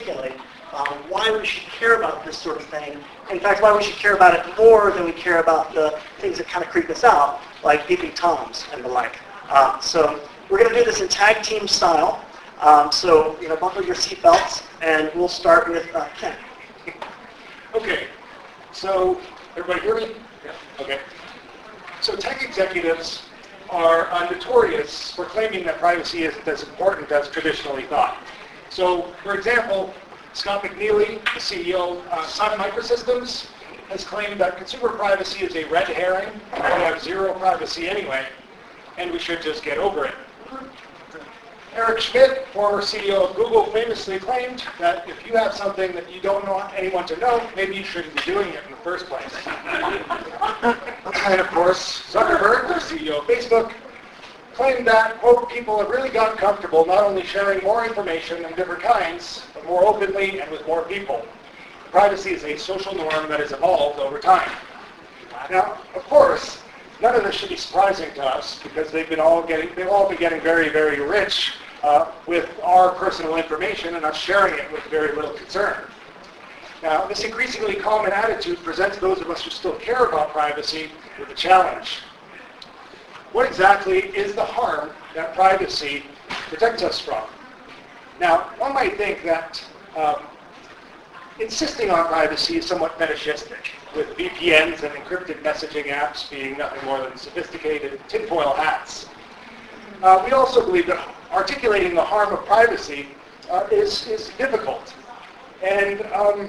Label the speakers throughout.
Speaker 1: articulate why we should care about this sort of thing. In fact, why we should care about it more than we care about the things that kind of creep us out, like beeping toms and the like. So we're going to do this in tag team style. So buckle your seatbelts, and we'll start with Ken.
Speaker 2: Okay. So everybody hear me? Yeah. Okay. So tech executives are notorious for claiming that privacy isn't as important as traditionally thought. So, for example, Scott McNealy, the CEO of Sun Microsystems, has claimed that consumer privacy is a red herring. We have zero privacy anyway, and we should just get over it. Eric Schmidt, former CEO of Google, famously claimed that if you have something that you don't want anyone to know, maybe you shouldn't be doing it in the first place. And of course, Zuckerberg, the CEO of Facebook, claimed that, quote, people have really gotten comfortable not only sharing more information of different kinds, but more openly and with more people. Privacy is a social norm that has evolved over time. Now, of course, none of this should be surprising to us because they've all been getting very, very rich with our personal information and us sharing it with very little concern. Now, this increasingly common attitude presents those of us who still care about privacy with a challenge. What exactly is the harm that privacy protects us from? Now, one might think that insisting on privacy is somewhat fetishistic, with VPNs and encrypted messaging apps being nothing more than sophisticated tinfoil hats. We also believe that articulating the harm of privacy is difficult. And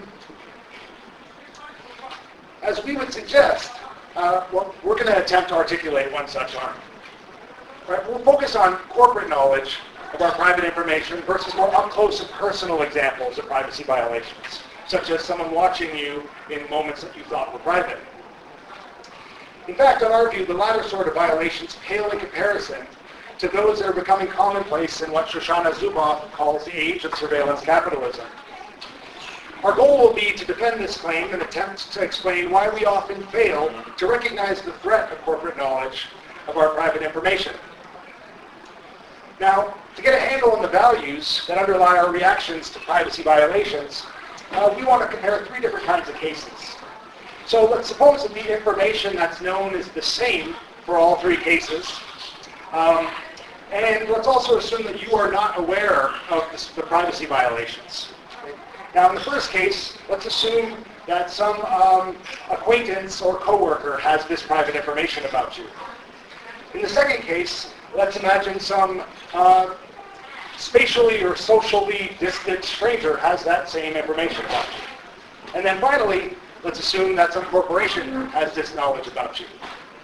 Speaker 2: as we would suggest, we're going to attempt to articulate one such harm. Right? We'll focus on corporate knowledge of our private information versus more up-close and personal examples of privacy violations, such as someone watching you in moments that you thought were private. In fact, in our view, the latter sort of violations pale in comparison to those that are becoming commonplace in what Shoshana Zuboff calls the age of surveillance capitalism. Our goal will be to defend this claim and attempt to explain why we often fail to recognize the threat of corporate knowledge of our private information. Now, to get a handle on the values that underlie our reactions to privacy violations, we want to compare three different kinds of cases. So let's suppose that the information that's known is the same for all three cases. And let's also assume that you are not aware of the privacy violations. Now, in the first case, let's assume that some acquaintance or coworker has this private information about you. In the second case, let's imagine some spatially or socially distant stranger has that same information about you. And then finally, let's assume that some corporation has this knowledge about you.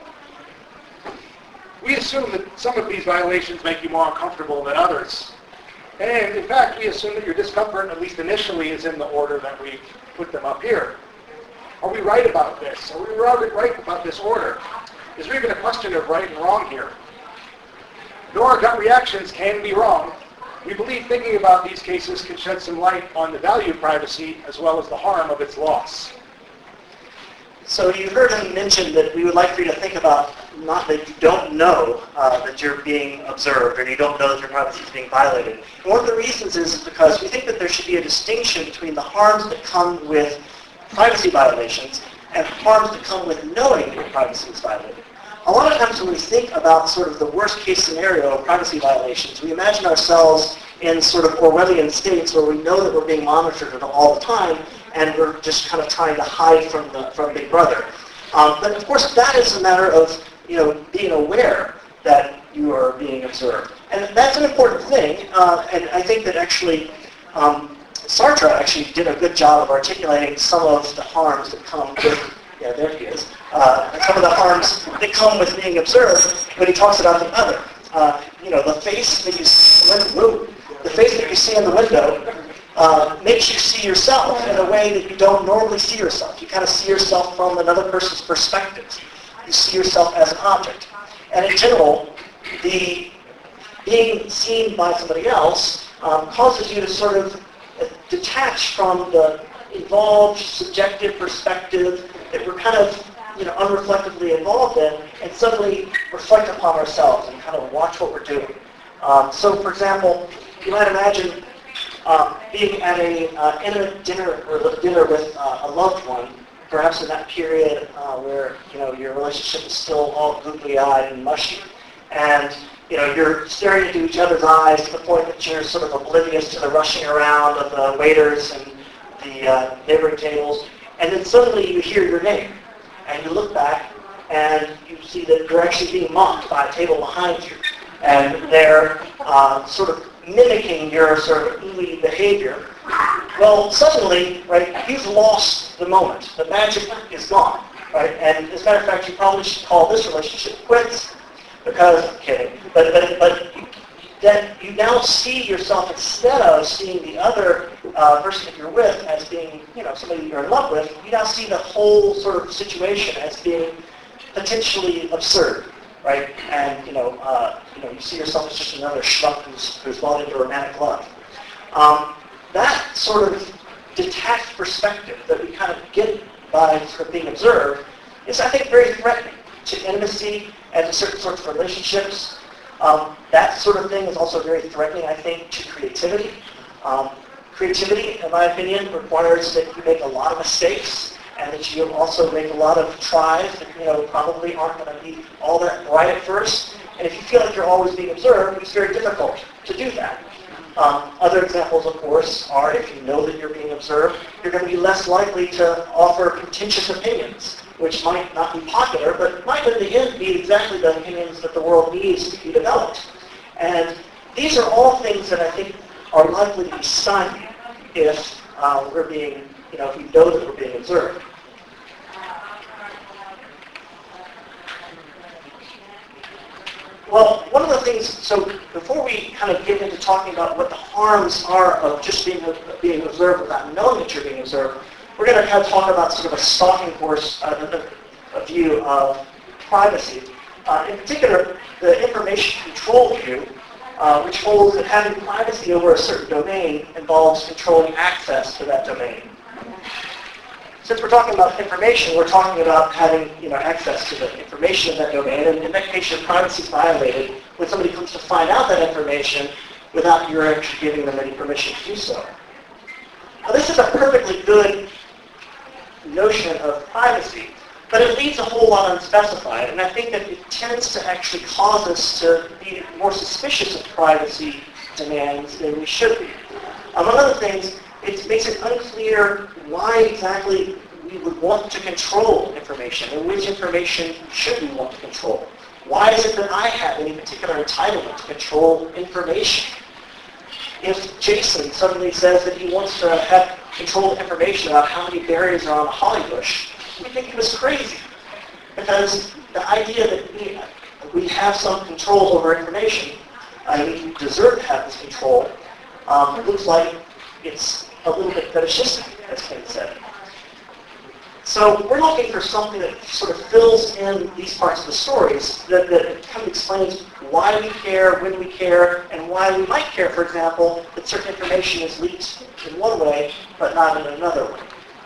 Speaker 2: We assume that some of these violations make you more uncomfortable than others. And in fact, we assume that your discomfort, at least initially, is in the order that we put them up here. Are we right about this? Are we right about this order? Is there even a question of right and wrong here? Though our gut reactions can be wrong, we believe thinking about these cases can shed some light on the value of privacy as well as the harm of its loss.
Speaker 1: So you heard him mention that we would like for you to think about not that you don't know that you're being observed or you don't know that your privacy is being violated. And one of the reasons is because we think that there should be a distinction between the harms that come with privacy violations and harms that come with knowing your privacy is violated. A lot of times when we think about sort of the worst case scenario of privacy violations, we imagine ourselves in sort of Orwellian states where we know that we're being monitored all the time and we're just kind of trying to hide from Big Brother. But of course that is a matter of being aware that you are being observed. And that's an important thing, and I think that actually Sartre actually did a good job of articulating some of the harms that come with, there he is, some of the harms that come with being observed when he talks about the other. The face that you see in the window makes you see yourself in a way that you don't normally see yourself. You kind of see yourself from another person's perspective. You see yourself as an object. And in general, the being seen by somebody else causes you to sort of detach from the evolved subjective perspective that we're kind of unreflectively involved in and suddenly reflect upon ourselves and kind of watch what we're doing. So for example, you might imagine being at a intimate dinner or dinner with a loved one, perhaps in that period where your relationship is still all googly-eyed and mushy, and you're staring into each other's eyes to the point that you're sort of oblivious to the rushing around of the waiters and the neighboring tables, and then suddenly you hear your name, and you look back and you see that you're actually being mocked by a table behind you, and they're sort of mimicking your sort of ooey behavior. Well, suddenly, right, you've lost the moment. The magic is gone, right? And as a matter of fact, you probably should call this relationship quits because, I'm kidding, but that you now see yourself, instead of seeing the other person that you're with as being, somebody you're in love with, you now see the whole sort of situation as being potentially absurd, right? And you see yourself as just another schmuck who's bought into romantic love. That sort of detached perspective that we kind of get by sort of being observed is, I think, very threatening to intimacy and to certain sorts of relationships. That sort of thing is also very threatening, I think, to creativity. Creativity, in my opinion, requires that you make a lot of mistakes and that you also make a lot of tries that probably aren't going to be all that bright at first. And if you feel like you're always being observed, it's very difficult to do that. Other examples, of course, are if you know that you're being observed, you're going to be less likely to offer contentious opinions, which might not be popular, but might in the end be exactly the opinions that the world needs to be developed. And these are all things that I think are likely to be stymied if we're being, if we know that we're being observed. Well, one of the things, so before we kind of get into talking about what the harms are of just being observed without knowing that you're being observed, we're going to kind of talk about sort of a stalking horse, a view of privacy. In particular, the information control view, which holds that having privacy over a certain domain involves controlling access to that domain. Since we're talking about information, we're talking about having access to the information in that domain, and in that case, your privacy is violated when somebody comes to find out that information without your actually giving them any permission to do so. Now, this is a perfectly good notion of privacy, but it leaves a whole lot unspecified, and I think that it tends to actually cause us to be more suspicious of privacy demands than we should be. Among other things, it makes it unclear why exactly we would want to control information, and which information should we want to control. Why is it that I have any particular entitlement to control information? If Jason suddenly says that he wants to have controlled information about how many berries are on a holly bush, we think he was crazy. Because the idea that we have some control over information, and we deserve to have this control, looks like it's a little bit fetishistic, as Ken said. So we're looking for something that sort of fills in these parts of the stories that kind of explains why we care, when we care, and why we might care, for example, that certain information is leaked in one way, but not in another way.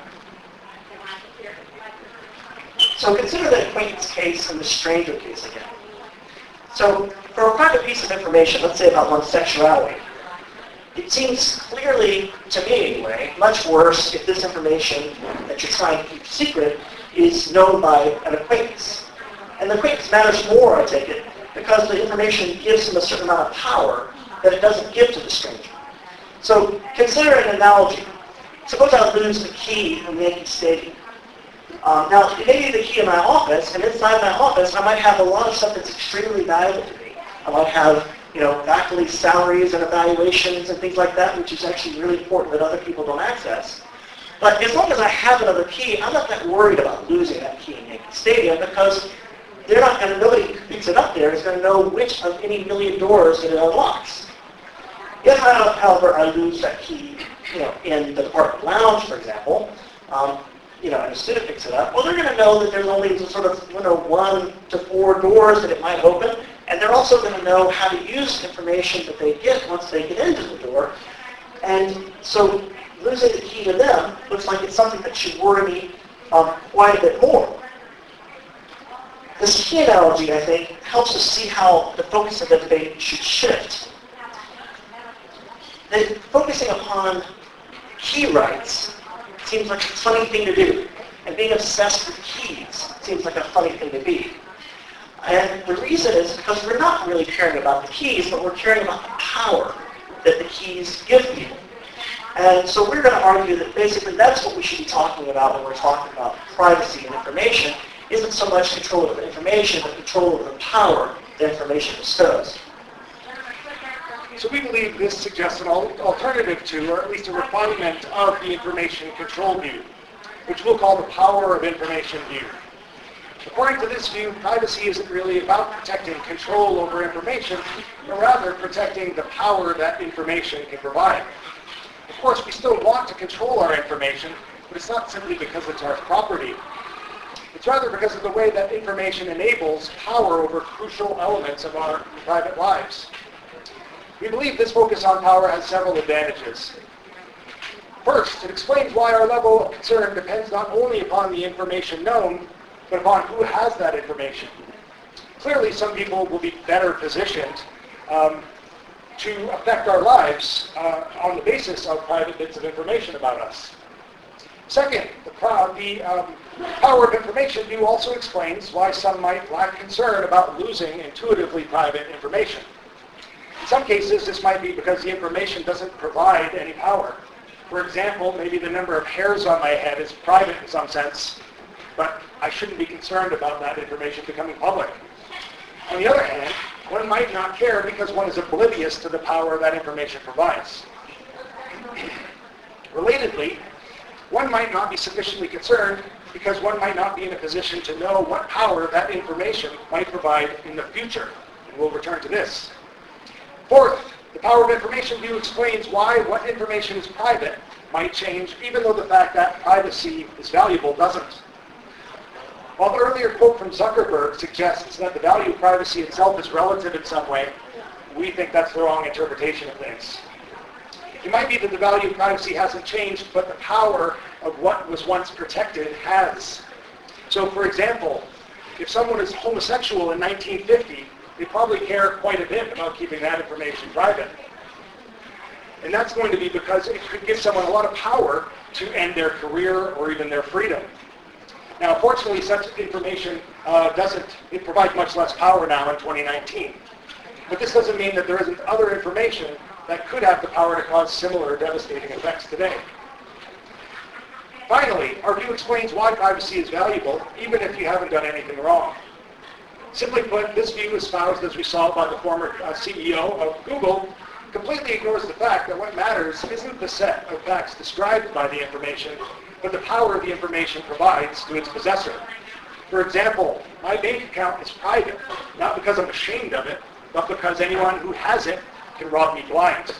Speaker 1: So consider the acquaintance case and the stranger case again. So for a private piece of information, let's say about one's sexuality, it seems clearly, to me anyway, much worse if this information that you're trying to keep secret is known by an acquaintance. And the acquaintance matters more, I take it, because the information gives them a certain amount of power that it doesn't give to the stranger. So consider an analogy. Suppose I lose the key in Yankee Stadium. Now, it may be the key in my office, and inside my office I might have a lot of stuff that's extremely valuable to me. I might have faculty salaries and evaluations and things like that, which is actually really important that other people don't access. But as long as I have another key, I'm not that worried about losing that key in Yankee Stadium because nobody who picks it up there is going to know which of any million doors that it unlocks. If, however, I lose that key, in the department lounge, for example, and a student picks it up, well, they're going to know that there's only sort of 1 to 4 doors that it might open, and they're also going to know how to use information that they get once they get into the door. And so losing the key to them looks like it's something that should worry me quite a bit more. This key analogy, I think, helps us see how the focus of the debate should shift. that focusing upon key rights seems like a funny thing to do. And being obsessed with keys seems like a funny thing to be. And the reason is because we're not really caring about the keys, but we're caring about the power that the keys give people. And so we're going to argue that basically that's what we should be talking about when we're talking about privacy and information, isn't so much control of the information, but control of the power that information bestows.
Speaker 2: So we believe this suggests an alternative to, or at least a refinement of the information control view, which we'll call the power of information view. According to this view, privacy isn't really about protecting control over information, but rather protecting the power that information can provide. Of course, we still want to control our information, but it's not simply because it's our property. It's rather because of the way that information enables power over crucial elements of our private lives. We believe this focus on power has several advantages. First, it explains why our level of concern depends not only upon the information known, but upon who has that information. Clearly, some people will be better positioned to affect our lives on the basis of private bits of information about us. Second, the power of information view also explains why some might lack concern about losing intuitively private information. In some cases, this might be because the information doesn't provide any power. For example, maybe the number of hairs on my head is private in some sense, but I shouldn't be concerned about that information becoming public. On the other hand, one might not care because one is oblivious to the power that information provides. Relatedly, one might not be sufficiently concerned because one might not be in a position to know what power that information might provide in the future. And we'll return to this. Fourth, the power of information view explains why what information is private might change, even though the fact that privacy is valuable doesn't. While the earlier quote from Zuckerberg suggests that the value of privacy itself is relative in some way, we think that's the wrong interpretation of things. It might be that the value of privacy hasn't changed, but the power of what was once protected has. So, for example, if someone is homosexual in 1950, they probably care quite a bit about keeping that information private. And that's going to be because it could give someone a lot of power to end their career or even their freedom. Now, fortunately, such information it provides much less power now in 2019. But this doesn't mean that there isn't other information that could have the power to cause similar devastating effects today. Finally, our view explains why privacy is valuable, even if you haven't done anything wrong. Simply put, this view, espoused as we saw by the former CEO of Google, completely ignores the fact that what matters isn't the set of facts described by the information, but the power the information provides to its possessor. For example, my bank account is private, not because I'm ashamed of it, but because anyone who has it can rob me blind.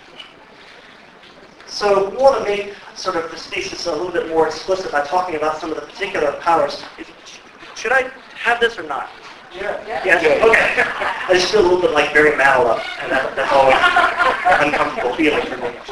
Speaker 1: So we want to make sort of this thesis a little bit more explicit by talking about some of the particular powers. Should I have this or not?
Speaker 2: Yeah.
Speaker 1: Yes? Okay. I just feel a little bit like Barry Manilow, and that's always an uncomfortable feeling for me.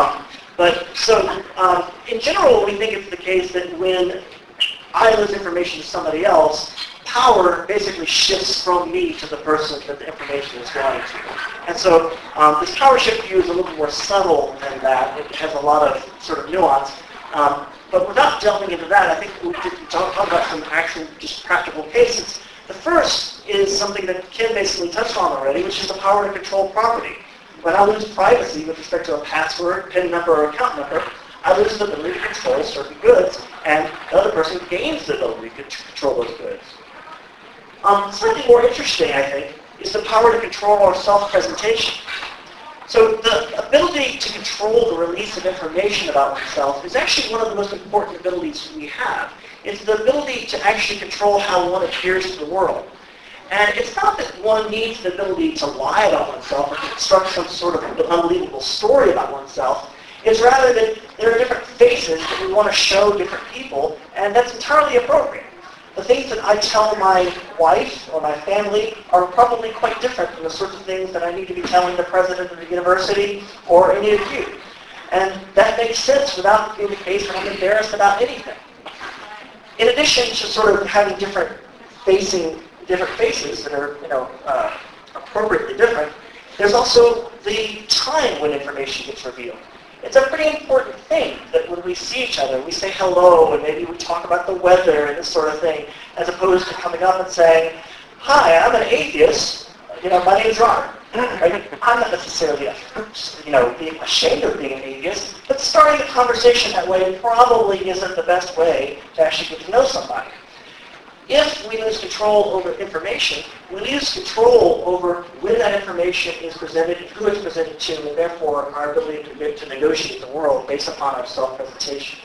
Speaker 1: In general, we think it's the case that when I lose information to somebody else, power basically shifts from me to the person that the information is going to. And so this power shift view is a little more subtle than that. It has a lot of sort of nuance. But without delving into that, I think we could talk about some actual just practical cases. The first is something that Kim basically touched on already, which is the power to control property. When I lose privacy with respect to a password, PIN number, or account number, I lose the ability to control certain goods, and the other person gains the ability to control those goods. Slightly more interesting, I think, is the power to control our self-presentation. So the ability to control the release of information about oneself is actually one of the most important abilities we have. It's the ability to actually control how one appears to the world. And it's not that one needs the ability to lie about oneself or construct some sort of unbelievable story about oneself. It's rather that there are different faces that we want to show different people, and that's entirely appropriate. The things that I tell my wife or my family are probably quite different from the sorts of things that I need to be telling the president of the university or any of you. And that makes sense without being the case when I'm embarrassed about anything. In addition to sort of having different faces that are, appropriately different, there's also the time when information gets revealed. It's a pretty important thing that when we see each other, we say hello and maybe we talk about the weather and this sort of thing, as opposed to coming up and saying, hi, I'm an atheist. My name's Robert. Right? I'm not necessarily, being ashamed of being an atheist, but starting the conversation that way probably isn't the best way to actually get to know somebody. If we lose control over information, we lose control over when that information is presented, who it's presented to, and therefore our ability to negotiate the world based upon our self-presentation.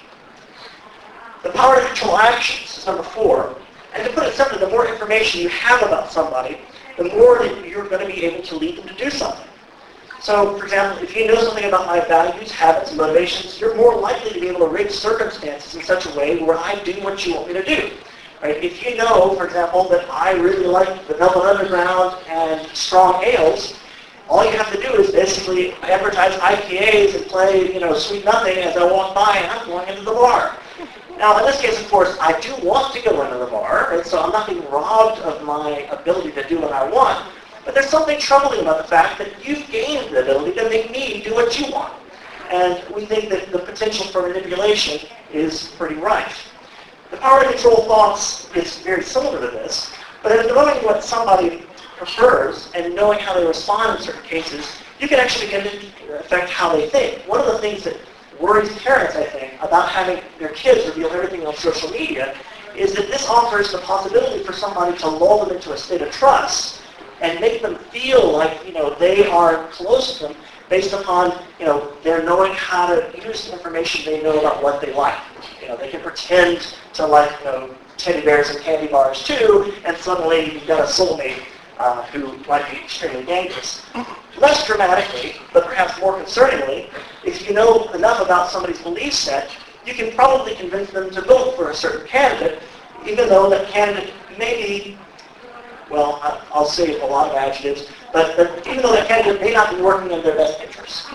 Speaker 1: The power to control actions is number 4. And to put it simply, the more information you have about somebody, the more that you're going to be able to lead them to do something. So, for example, if you know something about my values, habits, and motivations, you're more likely to be able to rig circumstances in such a way where I do what you want me to do. Right? If you know, for example, that I really like the Velvet Underground and strong ales, all you have to do is basically advertise IPAs and play, Sweet Nothing as I walk by and I'm going into the bar. Now, in this case, of course, I do want to go into the bar, right? So I'm not being robbed of my ability to do what I want. But there's something troubling about the fact that you've gained the ability to make me do what you want. And we think that the potential for manipulation is pretty rife. The power to control thoughts is very similar to this, but in knowing what somebody prefers and knowing how they respond in certain cases, you can actually begin to affect how they think. One of the things that worries parents, I think, about having their kids reveal everything on social media is that this offers the possibility for somebody to lull them into a state of trust and make them feel like, they are close to them based upon, their knowing how to use the information they know about what they like. They can pretend to like, teddy bears and candy bars too, and suddenly you've got a soulmate who might be extremely dangerous. Less dramatically, but perhaps more concerningly, if you know enough about somebody's belief set, you can probably convince them to vote for a certain candidate, even though that candidate may be, well, I'll say a lot of adjectives, but even though that candidate may not be working in their best interest.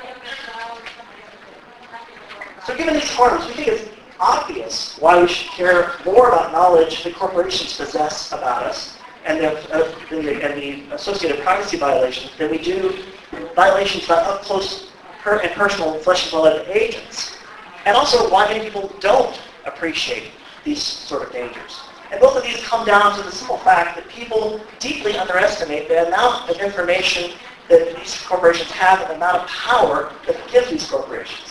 Speaker 1: So given these harms, we think it's obvious why we should care more about knowledge that corporations possess about us and the associated privacy violations than we do violations about up close and personal flesh and blood agents. And also why many people don't appreciate these sort of dangers. And both of these come down to the simple fact that people deeply underestimate the amount of information that these corporations have and the amount of power that it gives these corporations.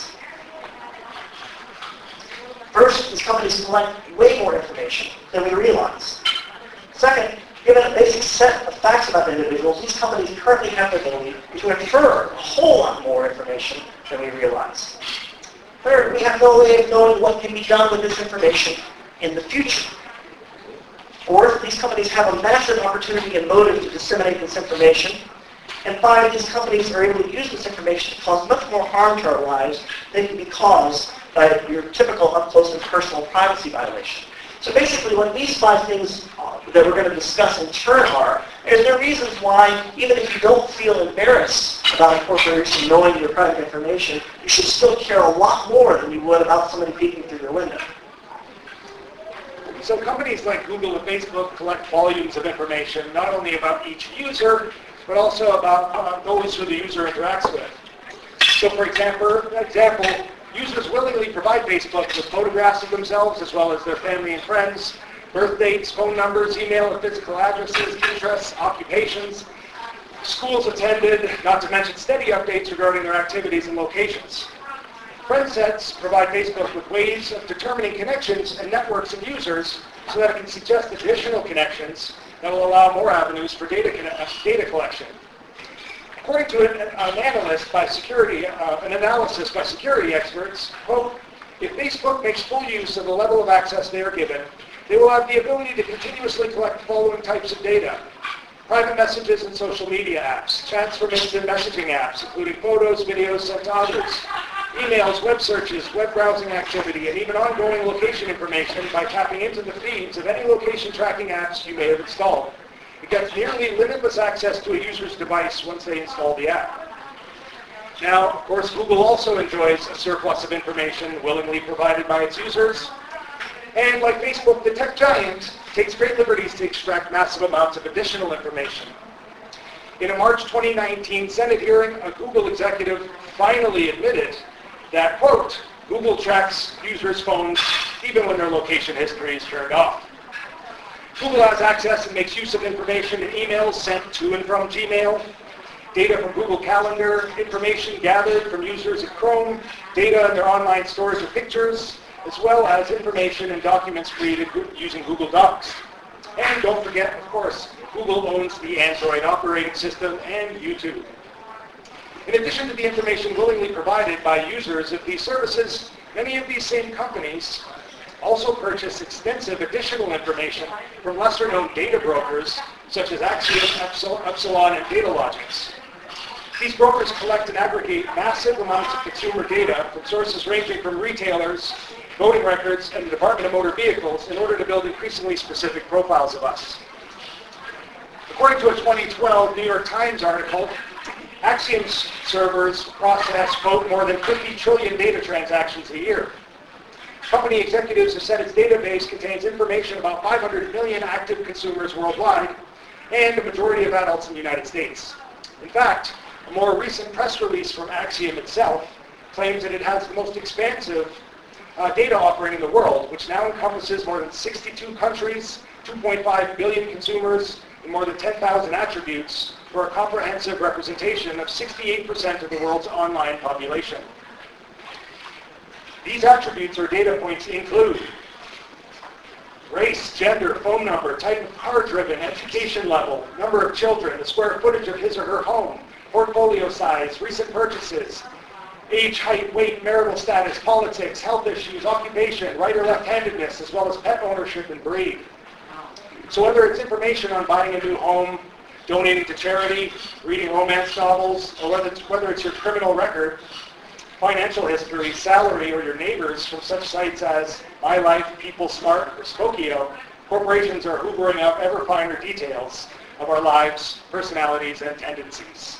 Speaker 1: First, these companies collect way more information than we realize. Second, given a basic set of facts about individuals, these companies currently have the ability to infer a whole lot more information than we realize. Third, we have no way of knowing what can be done with this information in the future. Fourth, these companies have a massive opportunity and motive to disseminate this information. And 5, these companies are able to use this information to cause much more harm to our lives than can be caused by your typical up-close and personal privacy violation. So basically what these 5 things that we're going to discuss in turn are, is there reasons why, even if you don't feel embarrassed about a corporation knowing your private information, you should still care a lot more than you would about somebody peeking through your window.
Speaker 2: So companies like Google and Facebook collect volumes of information, not only about each user, but also about those who the user interacts with. So for example, users willingly provide Facebook with photographs of themselves as well as their family and friends, birth dates, phone numbers, email and physical addresses, interests, occupations, schools attended, not to mention steady updates regarding their activities and locations. Friend sets provide Facebook with ways of determining connections and networks of users so that it can suggest additional connections that will allow more avenues for data collection. According to an analysis by security experts, quote, if Facebook makes full use of the level of access they are given, they will have the ability to continuously collect the following types of data: private messages and social media apps, chats from instant messaging apps, including photos, videos sent to others, emails, web searches, web browsing activity, and even ongoing location information by tapping into the feeds of any location tracking apps you may have installed. It gets nearly limitless access to a user's device once they install the app. Now, of course, Google also enjoys a surplus of information willingly provided by its users. And like Facebook, the tech giant takes great liberties to extract massive amounts of additional information. In a March 2019 Senate hearing, a Google executive finally admitted that, quote, Google tracks users' phones even when their location history is turned off. Google has access and makes use of information in emails sent to and from Gmail, data from Google Calendar, information gathered from users at Chrome, data in their online stores or pictures, as well as information and documents created using Google Docs. And don't forget, of course, Google owns the Android operating system and YouTube. In addition to the information willingly provided by users of these services, many of these same companies also purchase extensive additional information from lesser-known data brokers such as Acxiom, Epsilon, and Datalogix. These brokers collect and aggregate massive amounts of consumer data from sources ranging from retailers, voting records, and the Department of Motor Vehicles in order to build increasingly specific profiles of us. According to a 2012 New York Times article, Acxiom's servers process, quote, more than 50 trillion data transactions a year. Company executives have said its database contains information about 500 million active consumers worldwide and the majority of adults in the United States. In fact, a more recent press release from Acxiom itself claims that it has the most expansive data offering in the world, which now encompasses more than 62 countries, 2.5 billion consumers, and more than 10,000 attributes for a comprehensive representation of 68% of the world's online population. These attributes or data points include race, gender, phone number, type of car driven, education level, number of children, the square footage of his or her home, portfolio size, recent purchases, age, height, weight, marital status, politics, health issues, occupation, right or left-handedness, as well as pet ownership and breed. So whether it's information on buying a new home, donating to charity, reading romance novels, or whether it's your criminal record, financial history, salary, or your neighbors from such sites as MyLife, PeopleSmart, or Spokeo, corporations are hoovering up ever finer details of our lives, personalities, and tendencies.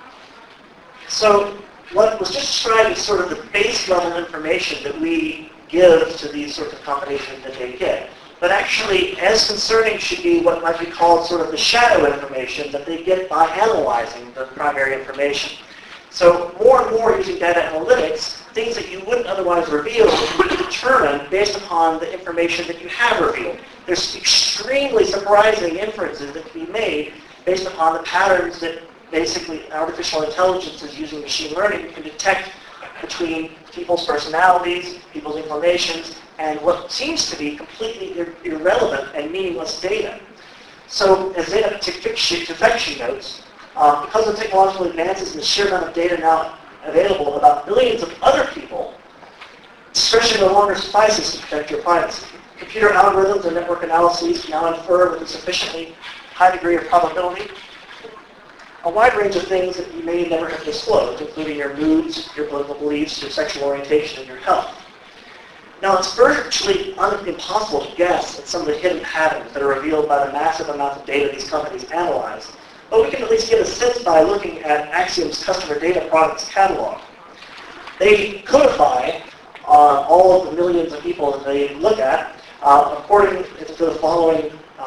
Speaker 1: So what was just described is sort of the base level information that we give to these sorts of companies that they get. But actually, as concerning should be what might be called sort of the shadow information that they get by analyzing the primary information. So more and more using data analytics, things that you wouldn't otherwise reveal will be determined based upon the information that you have revealed. There's extremely surprising inferences that can be made based upon the patterns that basically artificial intelligence is using machine learning can detect between people's personalities, people's inclinations, and what seems to be completely irrelevant and meaningless data. So as data defection notes, because of technological advances and the sheer amount of data now available about billions of other people, discretion no longer suffices to protect your privacy. Computer algorithms and network analyses can now infer with a sufficiently high degree of probability a wide range of things that you may never have disclosed, including your moods, your political beliefs, your sexual orientation, and your health. Now, it's virtually impossible to guess at some of the hidden patterns that are revealed by the massive amounts of data these companies analyze, but we can at least get a sense by looking at Acxiom's customer data products catalog. They codify all of the millions of people that they look at according to the following.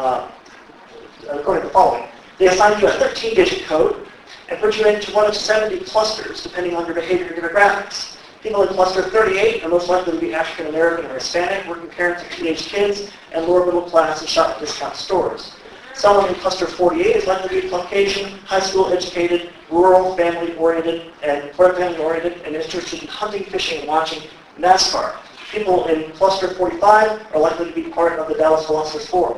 Speaker 1: They assign you a 13-digit code and put you into one of 70 clusters, depending on your behavior and demographics. People in cluster 38 are most likely to be African American or Hispanic, working parents of teenage kids, and lower middle class and shop at discount stores. Someone in cluster 48 is likely to be Caucasian, high school educated, rural, family-oriented, and interested in hunting, fishing, and watching NASCAR. People in cluster 45 are likely to be part of the Dallas Philosopher's Forum.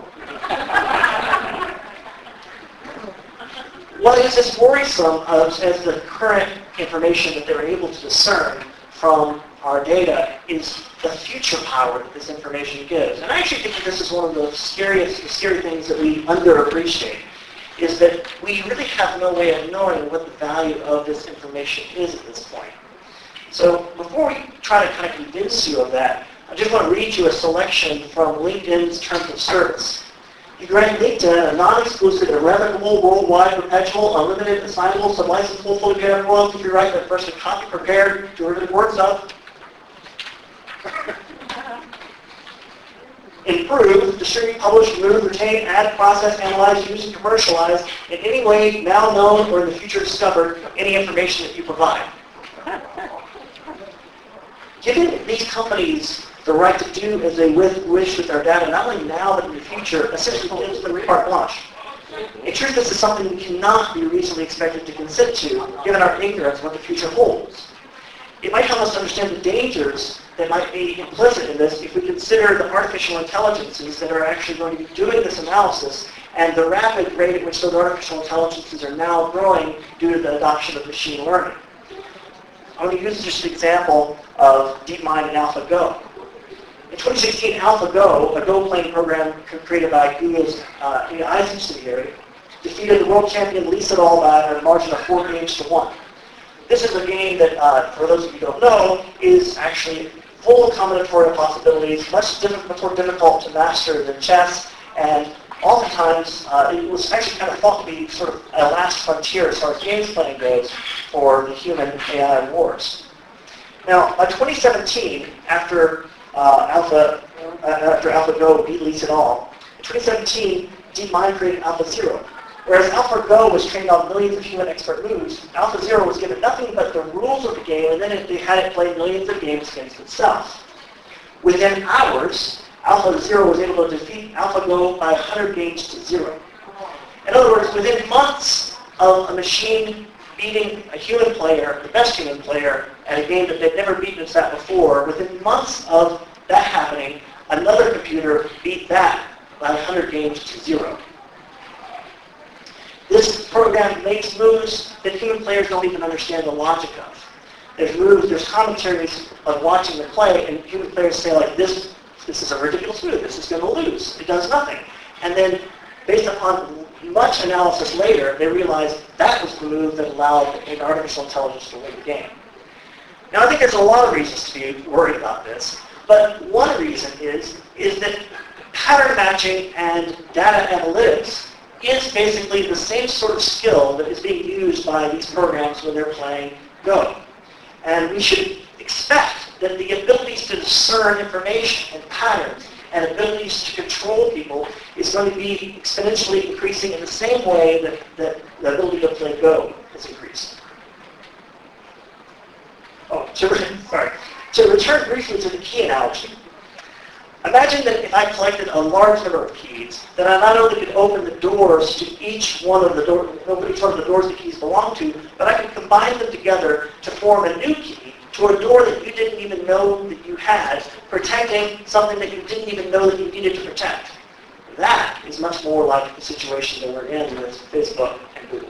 Speaker 1: What is as worrisome as the current information that they're able to discern from our data is the future power that this information gives. And I actually think that this is one of the scary things that we underappreciate, is that we really have no way of knowing what the value of this information is at this point. So before we try to kind of convince you of that, I just want to read you a selection from LinkedIn's Terms of Service. You grant LinkedIn a non-exclusive, irrevocable, worldwide, perpetual, unlimited, assignable, sub-licensable, fully paid royalty-free right to first a copy prepared, derivative words of, in improve, distribute, publish, remove, retain, add, process, analyze, use, and commercialize in any way now known or in the future discovered any information that you provide. Giving these companies the right to do as they wish with our data, not only now but in the future, essentially gives them carte blanche. In truth, this is something we cannot be reasonably expected to consent to, given our ignorance of what the future holds. It might help us to understand the dangers that might be implicit in this if we consider the artificial intelligences that are actually going to be doing this analysis and the rapid rate at which those artificial intelligences are now growing due to the adoption of machine learning. I'm going to use just an example of DeepMind and AlphaGo. In 2016, AlphaGo, a Go playing program created by Google's AI subsidiary, defeated the world champion Lee Sedol by a margin of 4 games to 1. This is a game that, for those of you who don't know, is actually full of combinatorial possibilities, much more difficult to master than chess, and oftentimes it was actually kind of thought to be sort of a last frontier as far as games playing goes for the human AI wars. Now, by 2017, after AlphaGo beat Lee Sedol, in 2017, DeepMind created AlphaZero. Whereas AlphaGo was trained on millions of human expert moves, AlphaZero was given nothing but the rules of the game, and then they had it play millions of games against itself. Within hours, AlphaZero was able to defeat AlphaGo by 100 games to 0. In other words, within months of a machine beating a human player, the best human player, at a game that they'd never beaten its that before, within months of that happening, another computer beat that by 100 games to 0. This program makes moves that human players don't even understand the logic of. There's commentaries of watching the play, and human players say like, this is a ridiculous move, this is going to lose, it does nothing. And then, based upon much analysis later, they realized that was the move that allowed an artificial intelligence to win the game. Now, I think there's a lot of reasons to be worried about this, but one reason is that pattern matching and data analytics is basically the same sort of skill that is being used by these programs when they're playing Go. And we should expect that the abilities to discern information and patterns and abilities to control people is going to be exponentially increasing in the same way that the ability to play Go has increased. To return briefly to the key analogy, imagine that if I collected a large number of keys, then I not only could open the doors to each one of the doors, open each one of the doors the keys belong to, but I could combine them together to form a new key to a door that you didn't even know that you had, protecting something that you didn't even know that you needed to protect. That is much more like the situation that we're in with Facebook and Google.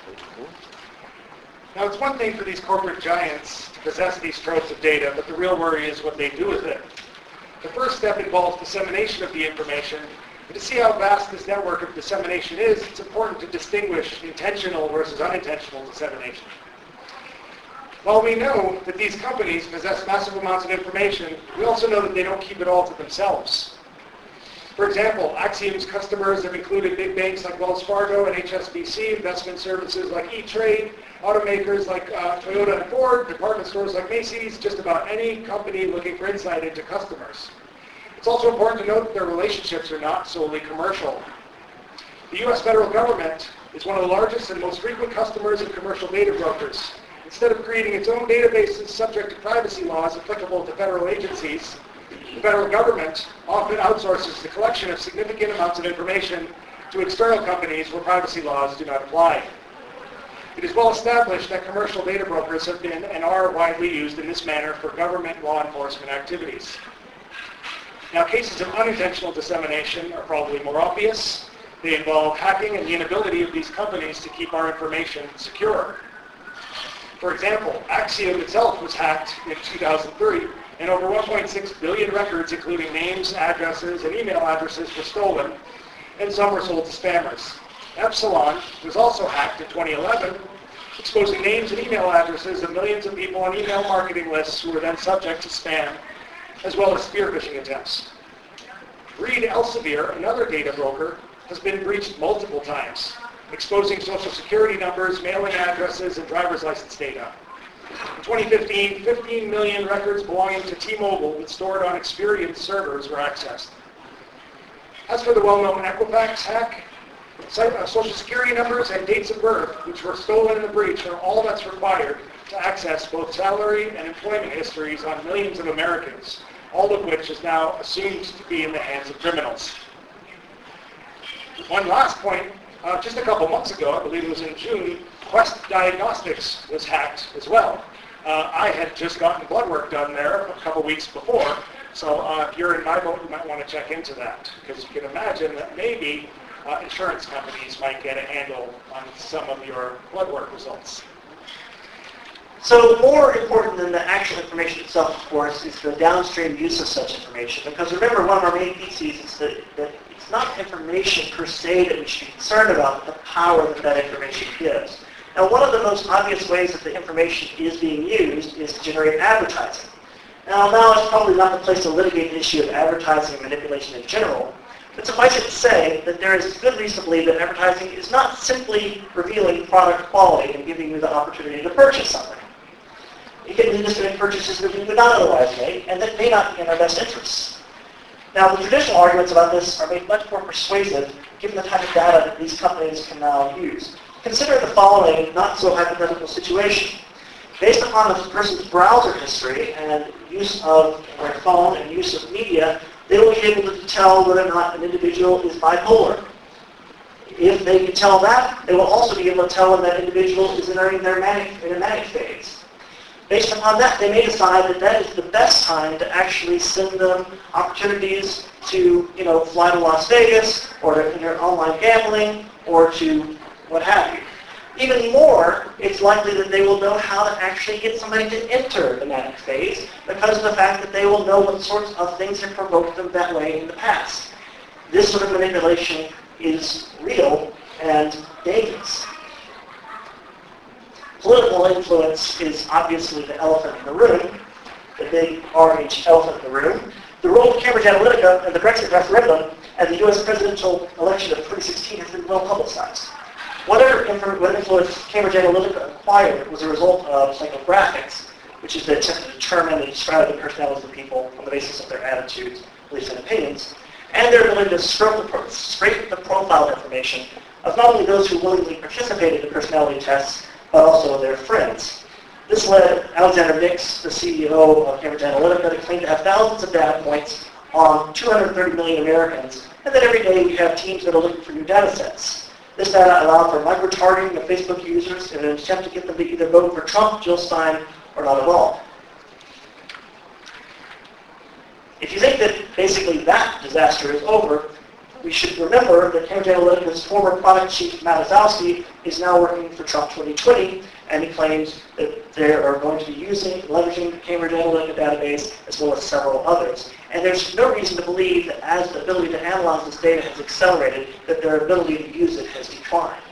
Speaker 2: Now, it's one thing for these corporate giants to possess these troves of data, but the real worry is what they do with it. The first step involves dissemination of the information. And to see how vast this network of dissemination is, it's important to distinguish intentional versus unintentional dissemination. While we know that these companies possess massive amounts of information, we also know that they don't keep it all to themselves. For example, Axiom's customers have included big banks like Wells Fargo and HSBC, investment services like E-Trade, automakers like Toyota and Ford, department stores like Macy's, just about any company looking for insight into customers. It's also important to note that their relationships are not solely commercial. The U.S. federal government is one of the largest and most frequent customers of commercial data brokers. Instead of creating its own databases subject to privacy laws applicable to federal agencies, the federal government often outsources the collection of significant amounts of information to external companies where privacy laws do not apply. It is well established that commercial data brokers have been and are widely used in this manner for government law enforcement activities. Now, cases of unintentional dissemination are probably more obvious. They involve hacking and the inability of these companies to keep our information secure. For example, Axiom itself was hacked in 2003, and over 1.6 billion records, including names, addresses, and email addresses, were stolen, and some were sold to spammers. Epsilon was also hacked in 2011, exposing names and email addresses of millions of people on email marketing lists who were then subject to spam, as well as spear phishing attempts. Reed Elsevier, another data broker, has been breached multiple times, exposing social security numbers, mailing addresses, and driver's license data. In 2015, 15 million records belonging to T-Mobile but stored on Experian servers were accessed. As for the well-known Equifax hack, Social Security numbers and dates of birth, which were stolen in the breach, are all that's required to access both salary and employment histories on millions of Americans, all of which is now assumed to be in the hands of criminals. One last point, just a couple months ago, I believe it was in June, Quest Diagnostics was hacked as well. I had just gotten blood work done there a couple weeks before, so if you're in my boat, you might want to check into that, because you can imagine that maybe insurance companies might get a handle on some of your blood work results.
Speaker 1: So more important than the actual information itself, of course, is the downstream use of such information. Because remember, one of our main theses is that it's not information per se that we should be concerned about, but the power that that information gives. Now, one of the most obvious ways that the information is being used is to generate advertising. Now it's probably not the place to litigate the issue of advertising and manipulation in general, but suffice it to say that there is good reason to believe that advertising is not simply revealing product quality and giving you the opportunity to purchase something. It can lead us to make purchases that we would not otherwise make, and that may not be in our best interests. Now, the traditional arguments about this are made much more persuasive given the type of data that these companies can now use. Consider the following not-so-hypothetical situation. Based upon a person's browser history and use of their phone and use of media, they will be able to tell whether or not an individual is bipolar. If they can tell that, they will also be able to tell when that individual is entering their manic phase. Based upon that, they may decide that that is the best time to actually send them opportunities to, fly to Las Vegas, or to enter online gambling, or to what have you. Even more, it's likely that they will know how to actually get somebody to enter the manic phase because of the fact that they will know what sorts of things have provoked them that way in the past. This sort of manipulation is real and dangerous. Political influence is obviously the elephant in the room, the big orange elephant in the room. The role of Cambridge Analytica and the Brexit referendum and the U.S. presidential election of 2016 has been well publicized. What influence Cambridge Analytica acquired was a result of psychographics, which is the attempt to determine and describe the personalities of people on the basis of their attitudes, beliefs, and opinions, and their ability to scrape the profile information of not only those who willingly participated in personality tests, but also their friends. This led Alexander Nix, the CEO of Cambridge Analytica, to claim to have thousands of data points on 230 million Americans, and that every day we have teams that are looking for new data sets. This data allowed for micro-targeting of Facebook users in an attempt to get them to either vote for Trump, Jill Stein, or not at all. If you think that basically that disaster is over, we should remember that Cambridge Analytica's former product chief, Matt Ozowski, is now working for Trump 2020, and he claims that they are going to be leveraging the Cambridge Analytica database as well as several others. And there's no reason to believe that as the ability to analyze this data has accelerated, that their ability to use it has declined.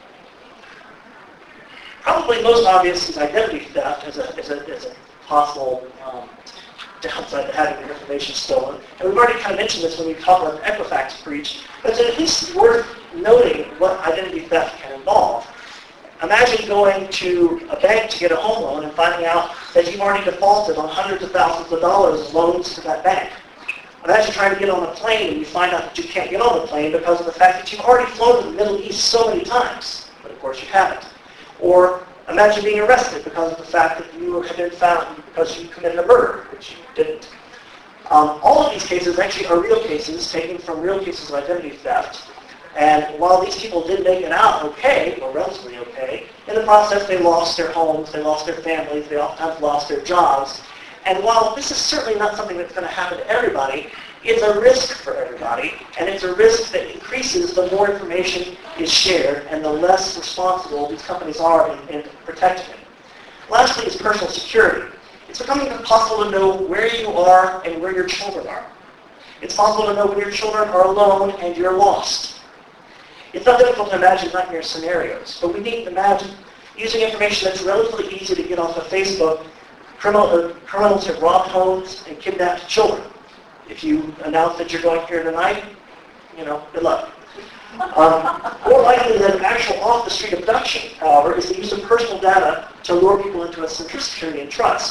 Speaker 1: Probably most obvious is identity theft as a possible downside to having your information stolen. And we've already kind of mentioned this when we talked about the Equifax breach, but it's at least worth noting what identity theft can involve. Imagine going to a bank to get a home loan and finding out that you've already defaulted on hundreds of thousands of dollars of loans to that bank. Imagine trying to get on a plane and you find out that you can't get on the plane because of the fact that you've already flown to the Middle East so many times, but of course you haven't. Or imagine being arrested because of the fact that you have been found because you committed a murder, which you didn't. All of these cases actually are real cases taken from real cases of identity theft. And while these people did make it out okay, or relatively okay, in the process they lost their homes, they lost their families, they oftentimes lost their jobs. And while this is certainly not something that's going to happen to everybody, it's a risk for everybody, and it's a risk that increases the more information is shared and the less responsible these companies are in protecting it. Lastly is personal security. It's becoming impossible to know where you are and where your children are. It's possible to know when your children are alone and you're lost. It's not difficult to imagine nightmare scenarios, but we need to imagine using information that's relatively easy to get off of Facebook. Criminals have robbed homes and kidnapped children. If you announce that you're going here tonight, good luck. More likely than an actual off-the-street abduction, however, is the use of personal data to lure people into a security and trust.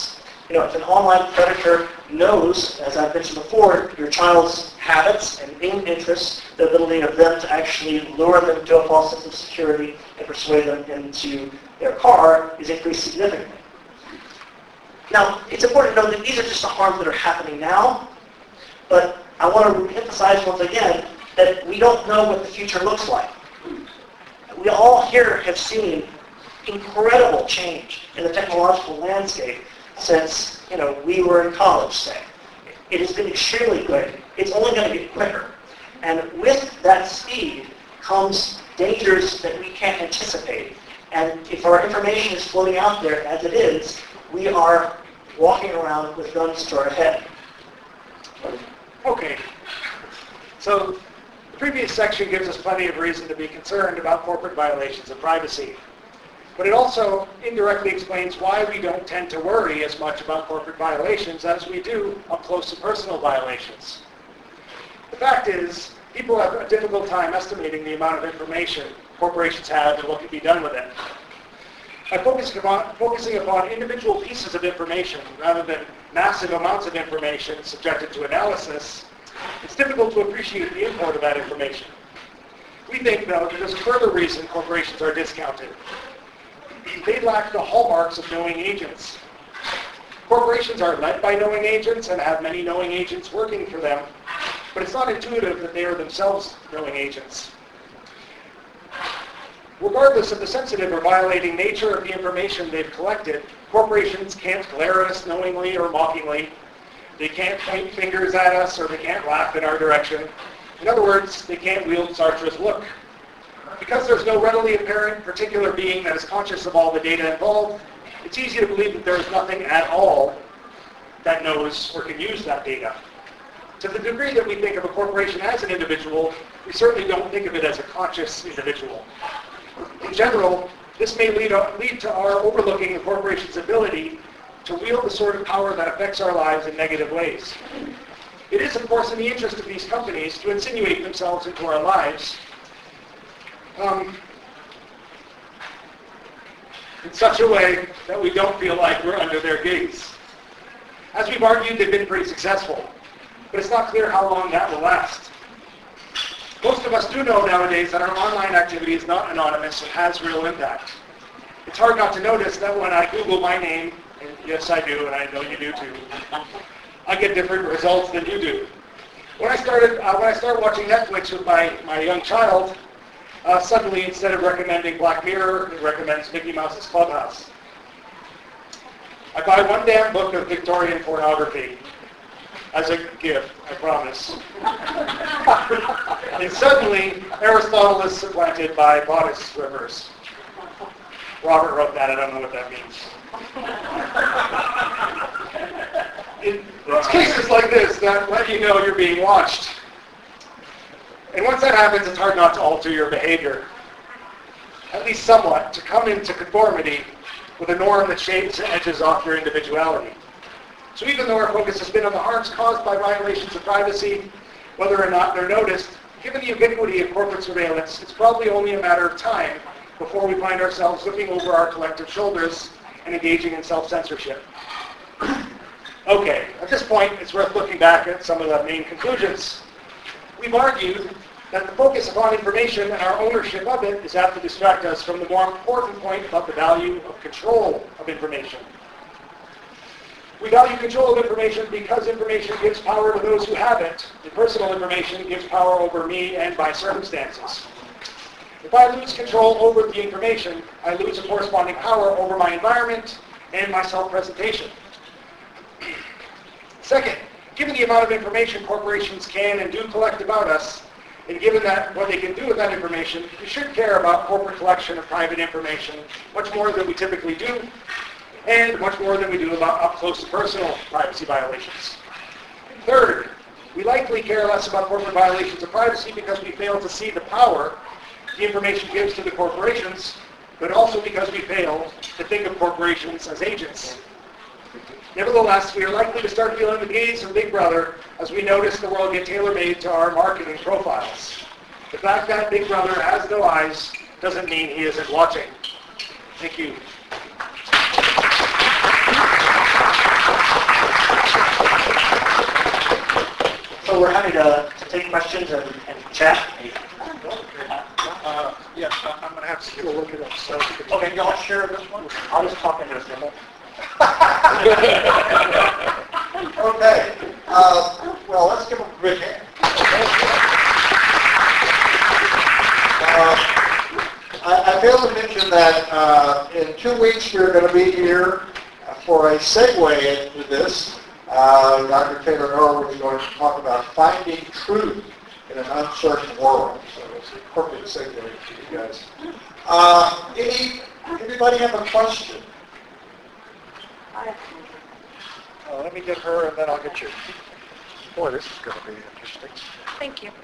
Speaker 1: If an online predator knows, as I've mentioned before, your child's habits and interests, the ability of them to actually lure them to a false sense of security and persuade them into their car is increased significantly. Now, it's important to know that these are just the harms that are happening now, but I want to emphasize once again that we don't know what the future looks like. We all here have seen incredible change in the technological landscape since, we were in college, say. It has been extremely quick. It's only going to get quicker. And with that speed comes dangers that we can't anticipate. And if our information is floating out there as it is, we are walking around with guns to our head.
Speaker 2: Okay. So the previous section gives us plenty of reason to be concerned about corporate violations of privacy. But it also indirectly explains why we don't tend to worry as much about corporate violations as we do up close and personal violations. The fact is, people have a difficult time estimating the amount of information corporations have and what can be done with it. By focusing upon individual pieces of information rather than massive amounts of information subjected to analysis, it's difficult to appreciate the import of that information. We think, though, that there's a further reason corporations are discounted. They lack the hallmarks of knowing agents. Corporations are led by knowing agents and have many knowing agents working for them, but it's not intuitive that they are themselves knowing agents. Regardless of the sensitive or violating nature of the information they've collected, corporations can't glare at us knowingly or mockingly. They can't point fingers at us or they can't laugh in our direction. In other words, they can't wield Sartre's look. Because there's no readily apparent particular being that is conscious of all the data involved, it's easy to believe that there is nothing at all that knows or can use that data. To the degree that we think of a corporation as an individual, we certainly don't think of it as a conscious individual. In general, this may lead to our overlooking a corporation's ability to wield the sort of power that affects our lives in negative ways. It is, of course, in the interest of these companies to insinuate themselves into our lives in such a way that we don't feel like we're under their gaze. As we've argued, they've been pretty successful, but it's not clear how long that will last. Most of us do know nowadays that our online activity is not anonymous and has real impact. It's hard not to notice that when I Google my name, and yes I do, and I know you do too, I get different results than you do. When I started watching Netflix with my young child, suddenly instead of recommending Black Mirror, it recommends Mickey Mouse's Clubhouse. I buy one damn book of Victorian pornography as a gift, I promise. And suddenly, Aristotle is supplanted by bodice rivers. Robert wrote that, I don't know what that means. It's cases like this that let you know you're being watched. And once that happens, it's hard not to alter your behavior, at least somewhat, to come into conformity with a norm that shapes and edges off your individuality. So even though our focus has been on the harms caused by violations of privacy, whether or not they're noticed, given the ubiquity of corporate surveillance, it's probably only a matter of time before we find ourselves looking over our collective shoulders and engaging in self-censorship. Okay, at this point, it's worth looking back at some of the main conclusions. We've argued that the focus upon information and our ownership of it is apt to distract us from the more important point about the value of control of information. We value control of information because information gives power to those who have it, and personal information gives power over me and my circumstances. If I lose control over the information, I lose a corresponding power over my environment and my self-presentation. Second, given the amount of information corporations can and do collect about us, and given that what they can do with that information, we should care about corporate collection of private information much more than we typically do, and much more than we do about up-close and personal privacy violations. Third, we likely care less about corporate violations of privacy because we fail to see the power the information gives to the corporations, but also because we fail to think of corporations as agents. Nevertheless, we are likely to start feeling the gaze of Big Brother as we notice the world get tailor-made to our marketing profiles. The fact that Big Brother has no eyes doesn't mean he isn't watching. Thank you.
Speaker 1: So we're happy to take questions and chat.
Speaker 2: Yes, I'm going to have to still look it up. So
Speaker 1: Okay, y'all share this one? I'll just talk into this remote.
Speaker 3: Okay. Well, let's give them a big hand. I failed to mention that in 2 weeks we're going to be here for a segue into this. Dr. Taylor Norwood is going to talk about finding truth in an uncertain world. So it's a perfect segue to you guys. Anybody have a question?
Speaker 2: let me get her and then I'll get you. Boy, this is going to be interesting.
Speaker 4: Thank you.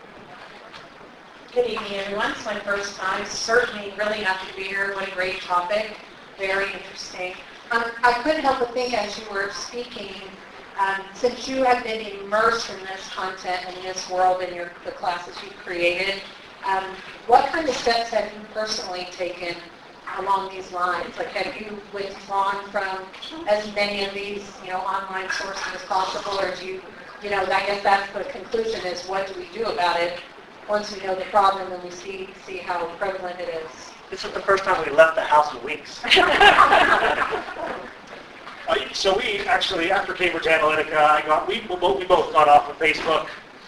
Speaker 5: Good evening, everyone. It's my first time. Certainly really happy to be here. What a great topic. Very interesting. I couldn't help but think as you were speaking, since you have been immersed in this content and this world in the classes you've created, what kind of steps have you personally taken along these lines? Like, have you withdrawn from as many of these, online sources as possible, or do you, I guess that's the conclusion is what do we do about it once we know the problem and we see how prevalent it is?
Speaker 1: This is the first time we left the house in weeks.
Speaker 2: So we actually, after Cambridge Analytica, we both got off of Facebook.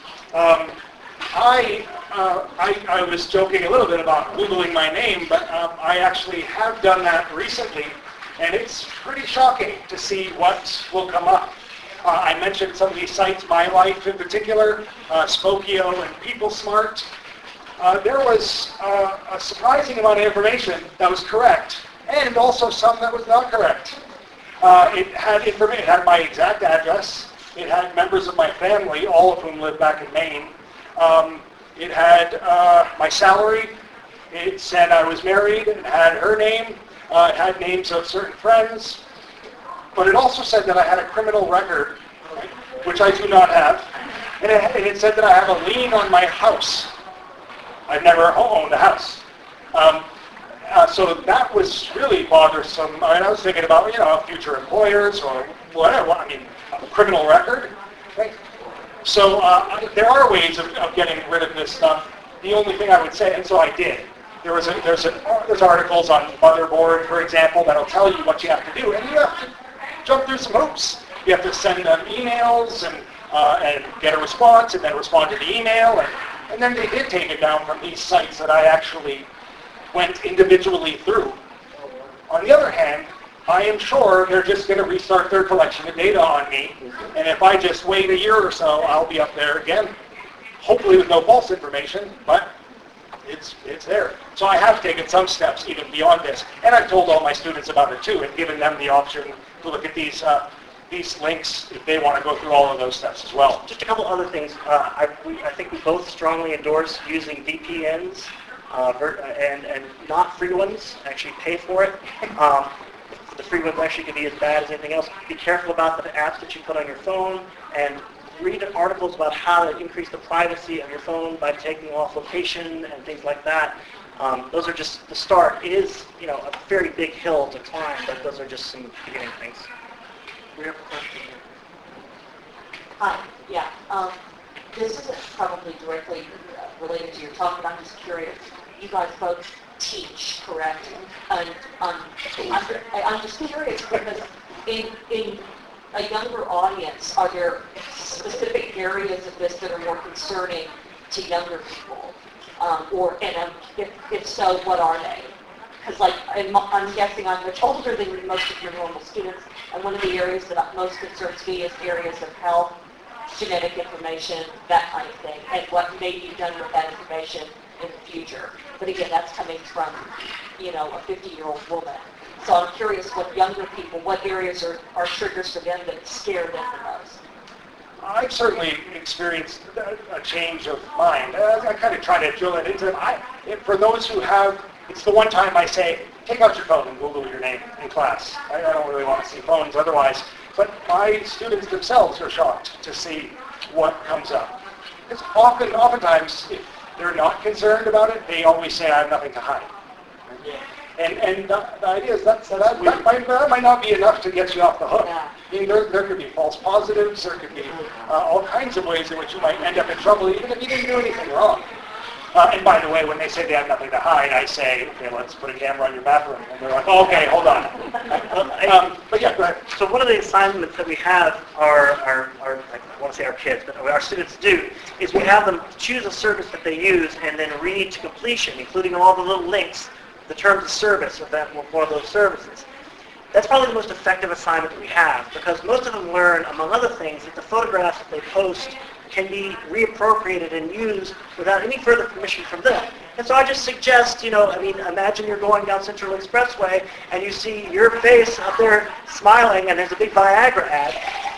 Speaker 2: I was joking a little bit about Googling my name, but I actually have done that recently, and it's pretty shocking to see what will come up. I mentioned some of these sites, My Life in particular, Spokeo and PeopleSmart. There was a surprising amount of information that was correct, and also some that was not correct. It had information. It had my exact address. It had members of my family, all of whom live back in Maine. It had my salary. It said I was married. It had her name. It had names of certain friends. But it also said that I had a criminal record, which I do not have. And it said that I have a lien on my house. I've never owned a house. So that was really bothersome. I was thinking about, future employers or whatever. I mean, a criminal record. Okay. So there are ways of getting rid of this stuff. The only thing I would say, and so I did. There's articles on Motherboard, for example, that'll tell you what you have to do, and you have to jump through some hoops. You have to send them emails and get a response, and then respond to the email, and then they did take it down from these sites that I actually went individually through. On the other hand, I am sure they're just going to restart their collection of data on me, and if I just wait a year or so, I'll be up there again, hopefully with no false information, but it's there. So I have taken some steps even beyond this, and I've told all my students about it too, and given them the option to look at these links if they want to go through all of those steps as well.
Speaker 1: Just a couple other things. I think we both strongly endorse using VPNs and not free ones. Actually pay for it. The free ones actually can be as bad as anything else. Be careful about the apps that you put on your phone, and read articles about how to increase the privacy of your phone by taking off location and things like that. Those are just the start. It is, a very big hill to climb, but those are just some beginning things.
Speaker 2: We have a question here.
Speaker 6: Hi, yeah. This isn't probably directly related to your talk, but I'm just curious. You guys both teach, correct? And I'm just curious because in a younger audience, are there specific areas of this that are more concerning to younger people? If so, what are they? Because I'm guessing I'm much older than most of your normal students, and one of the areas that most concerns me is areas of health, genetic information, that kind of thing, and what may be done with that information in the future. But again, that's coming from, a 50-year-old woman. So I'm curious what younger people, what areas are triggers for them that scare them the most.
Speaker 2: I've certainly experienced a change of mind. I kind of try to drill it into them. For those who have, it's the one time I say, take out your phone and Google your name in class. I don't really want to see phones otherwise. But my students themselves are shocked to see what comes up. Because oftentimes, if they're not concerned about it, they always say, I have nothing to hide. And the idea is that might not be enough to get you off the hook.
Speaker 6: Yeah.
Speaker 2: I mean, there could be false positives, there could be all kinds of ways in which you might end up in trouble even if you didn't do anything wrong. And by the way, when they say they have nothing to hide, I say, okay, let's put a camera on your bathroom. And they're like, okay, hold on. But yeah, go ahead.
Speaker 1: So one of the assignments that we have our I want to say our kids, but our students do, is we have them choose a service that they use and then read to completion, including all the little links, the terms of service of that one of those services. That's probably the most effective assignment that we have, because most of them learn, among other things, that the photographs that they post can be reappropriated and used without any further permission from them. And so I just suggest, imagine you're going down Central Expressway and you see your face up there smiling and there's a big Viagra ad.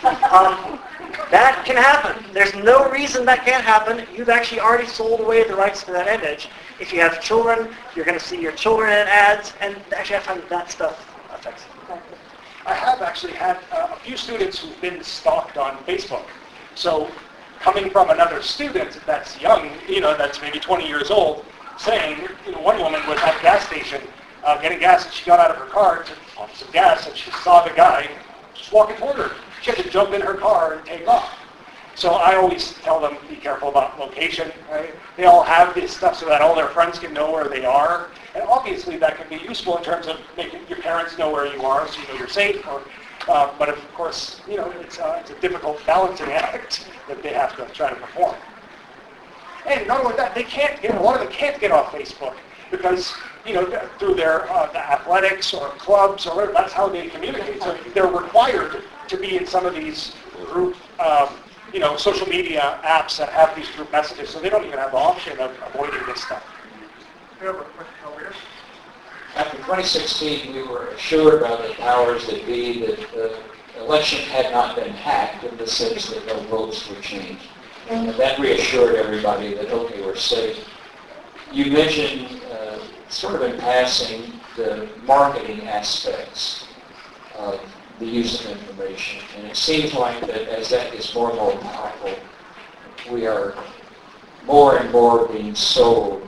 Speaker 1: That can happen. There's no reason that can't happen. You've actually already sold away the rights to that image. If you have children, you're going to see your children in ads, and actually I find that stuff affects them.
Speaker 2: I have actually had a few students who've been stalked on Facebook. So coming from another student that's young, that's maybe 20 years old, saying, one woman was at a gas station getting gas, and she got out of her car to pump some gas, and she saw the guy just walking toward her. She had to jump in her car and take off. So I always tell them, be careful about location. Right? They all have this stuff so that all their friends can know where they are. And obviously that can be useful in terms of making your parents know where you are so you know you're safe. But of course, it's a difficult balancing act that they have to try to perform. And not only that, a lot of them can't get off Facebook because, through their the athletics or clubs or whatever, that's how they communicate. So they're required to be in some of these group, social media apps that have these group messages, so they don't even have the option of avoiding this stuff. We have a question over here.
Speaker 4: After 2016, we were assured by the powers that be that the election had not been hacked in the sense that no votes were changed. And that reassured everybody that, okay, we're safe. You mentioned, sort of in passing, the marketing aspects of the use of information. And it seems like that as that gets more and more powerful, we are more and more being sold.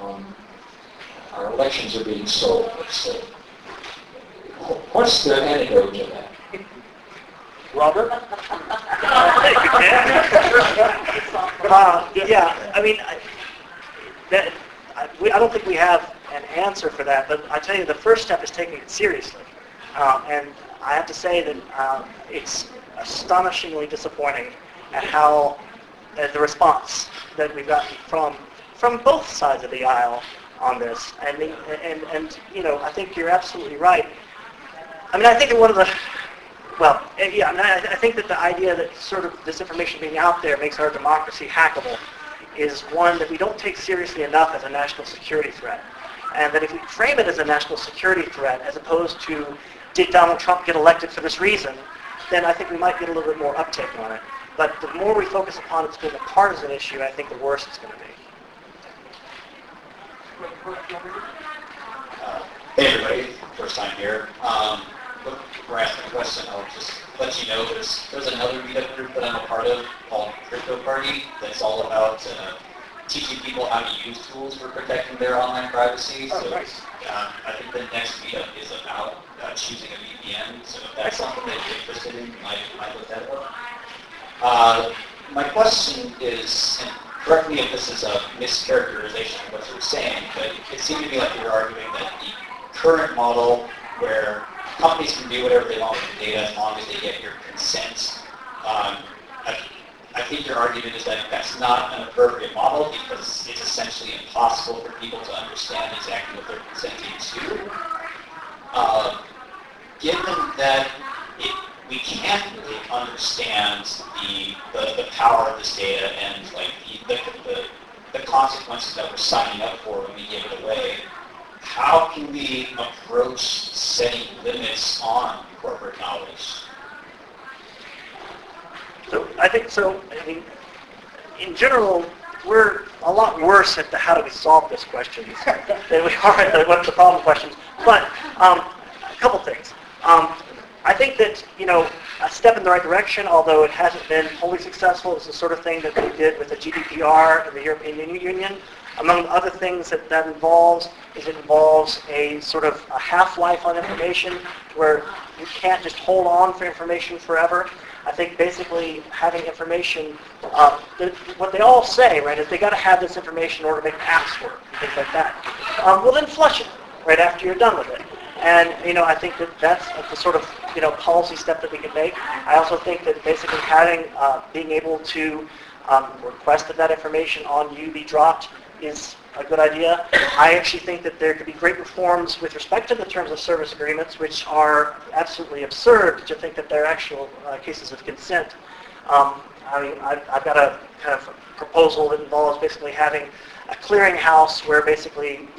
Speaker 4: Our elections are being sold, let's say. What's the antidote to that?
Speaker 2: Robert?
Speaker 1: I don't think we have an answer for that, but I tell you, the first step is taking it seriously. And I have to say that it's astonishingly disappointing at how the response that we've gotten from both sides of the aisle on this. And I think you're absolutely right. I think that one of the I think that the idea that sort of this information being out there makes our democracy hackable is one that we don't take seriously enough as a national security threat. And that if we frame it as a national security threat as opposed to did Donald Trump get elected for this reason, then I think we might get a little bit more uptake on it. But the more we focus upon it being a partisan issue, I think the worse it's going to be.
Speaker 7: Hey everybody, first time here. Before I ask the question, I'll just let you know there's another meetup group that I'm a part of called Crypto Party that's all about teaching people how to use tools for protecting their online privacy. So
Speaker 2: nice.
Speaker 7: I think the next meetup is about choosing a VPN. So if that's something that you're interested in, you might look that up. My question is, and correct me if this is a mischaracterization of what you were saying, but it seemed to me like you were arguing that the current model where companies can do whatever they want with the data as long as they get your consent. I think your argument is that that's not an appropriate model because it's essentially impossible for people to understand exactly what they're consenting to. Given that we can't really understand the power of this data and like the consequences that we're signing up for when we give it away, how can we approach setting limits on corporate knowledge?
Speaker 1: In general, we're a lot worse at the how do we solve this questions than we are at the what's the problem questions. But a couple things. I I think that, a step in the right direction, although it hasn't been wholly successful, is the sort of thing that we did with the GDPR and the European Union. Among other things that involves is it involves a sort of a half-life on information where you can't just hold on for information forever. I think basically having information, what they all say, right, is they got to have this information in order to make apps work and things like that. Well, then flush it right after you're done with it. And, I think that that's the sort of, policy step that we can make. I also think that basically being able to request that information on you be dropped is a good idea. I actually think that there could be great reforms with respect to the terms of service agreements, which are absolutely absurd to think that they're actual cases of consent. I've got a kind of proposal that involves basically having a clearinghouse where basically,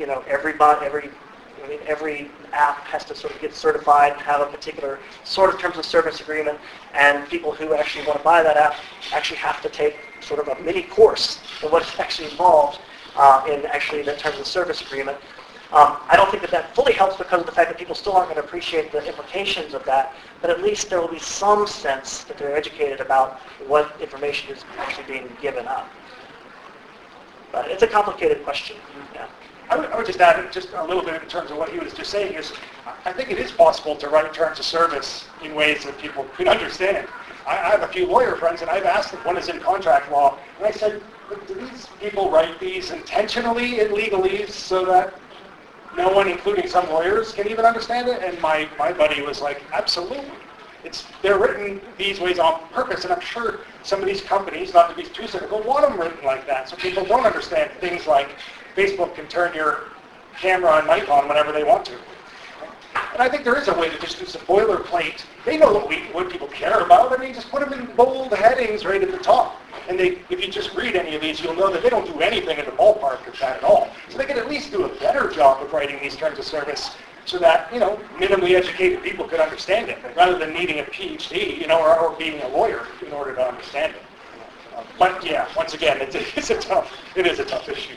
Speaker 1: every app has to sort of get certified and have a particular sort of terms of service agreement, and people who actually want to buy that app actually have to take sort of a mini course in what's actually involved in actually the terms of service agreement. I don't think that fully helps because of the fact that people still aren't going to appreciate the implications of that, but at least there will be some sense that they're educated about what information is actually being given up. But it's a complicated question. Yeah.
Speaker 2: I would just add just a little bit in terms of what he was just saying is I think it is possible to write terms of service in ways that people could understand. I have a few lawyer friends, and I've asked them, one is in contract law, and I said, do these people write these intentionally in legalese so that no one, including some lawyers, can even understand it? And my buddy was like, absolutely. They're written these ways on purpose, and I'm sure some of these companies, not to be too cynical, want them written like that so people don't understand things like Facebook can turn your camera and mic on whenever they want to. And I think there is a way to just do some boilerplate. They know what people care about. I mean, just put them in bold headings right at the top. And if you just read any of these, you'll know that they don't do anything in the ballpark of that at all. So they can at least do a better job of writing these terms of service so that, minimally educated people could understand it, rather than needing a PhD, or being a lawyer in order to understand it. But yeah, once again, it is a tough issue.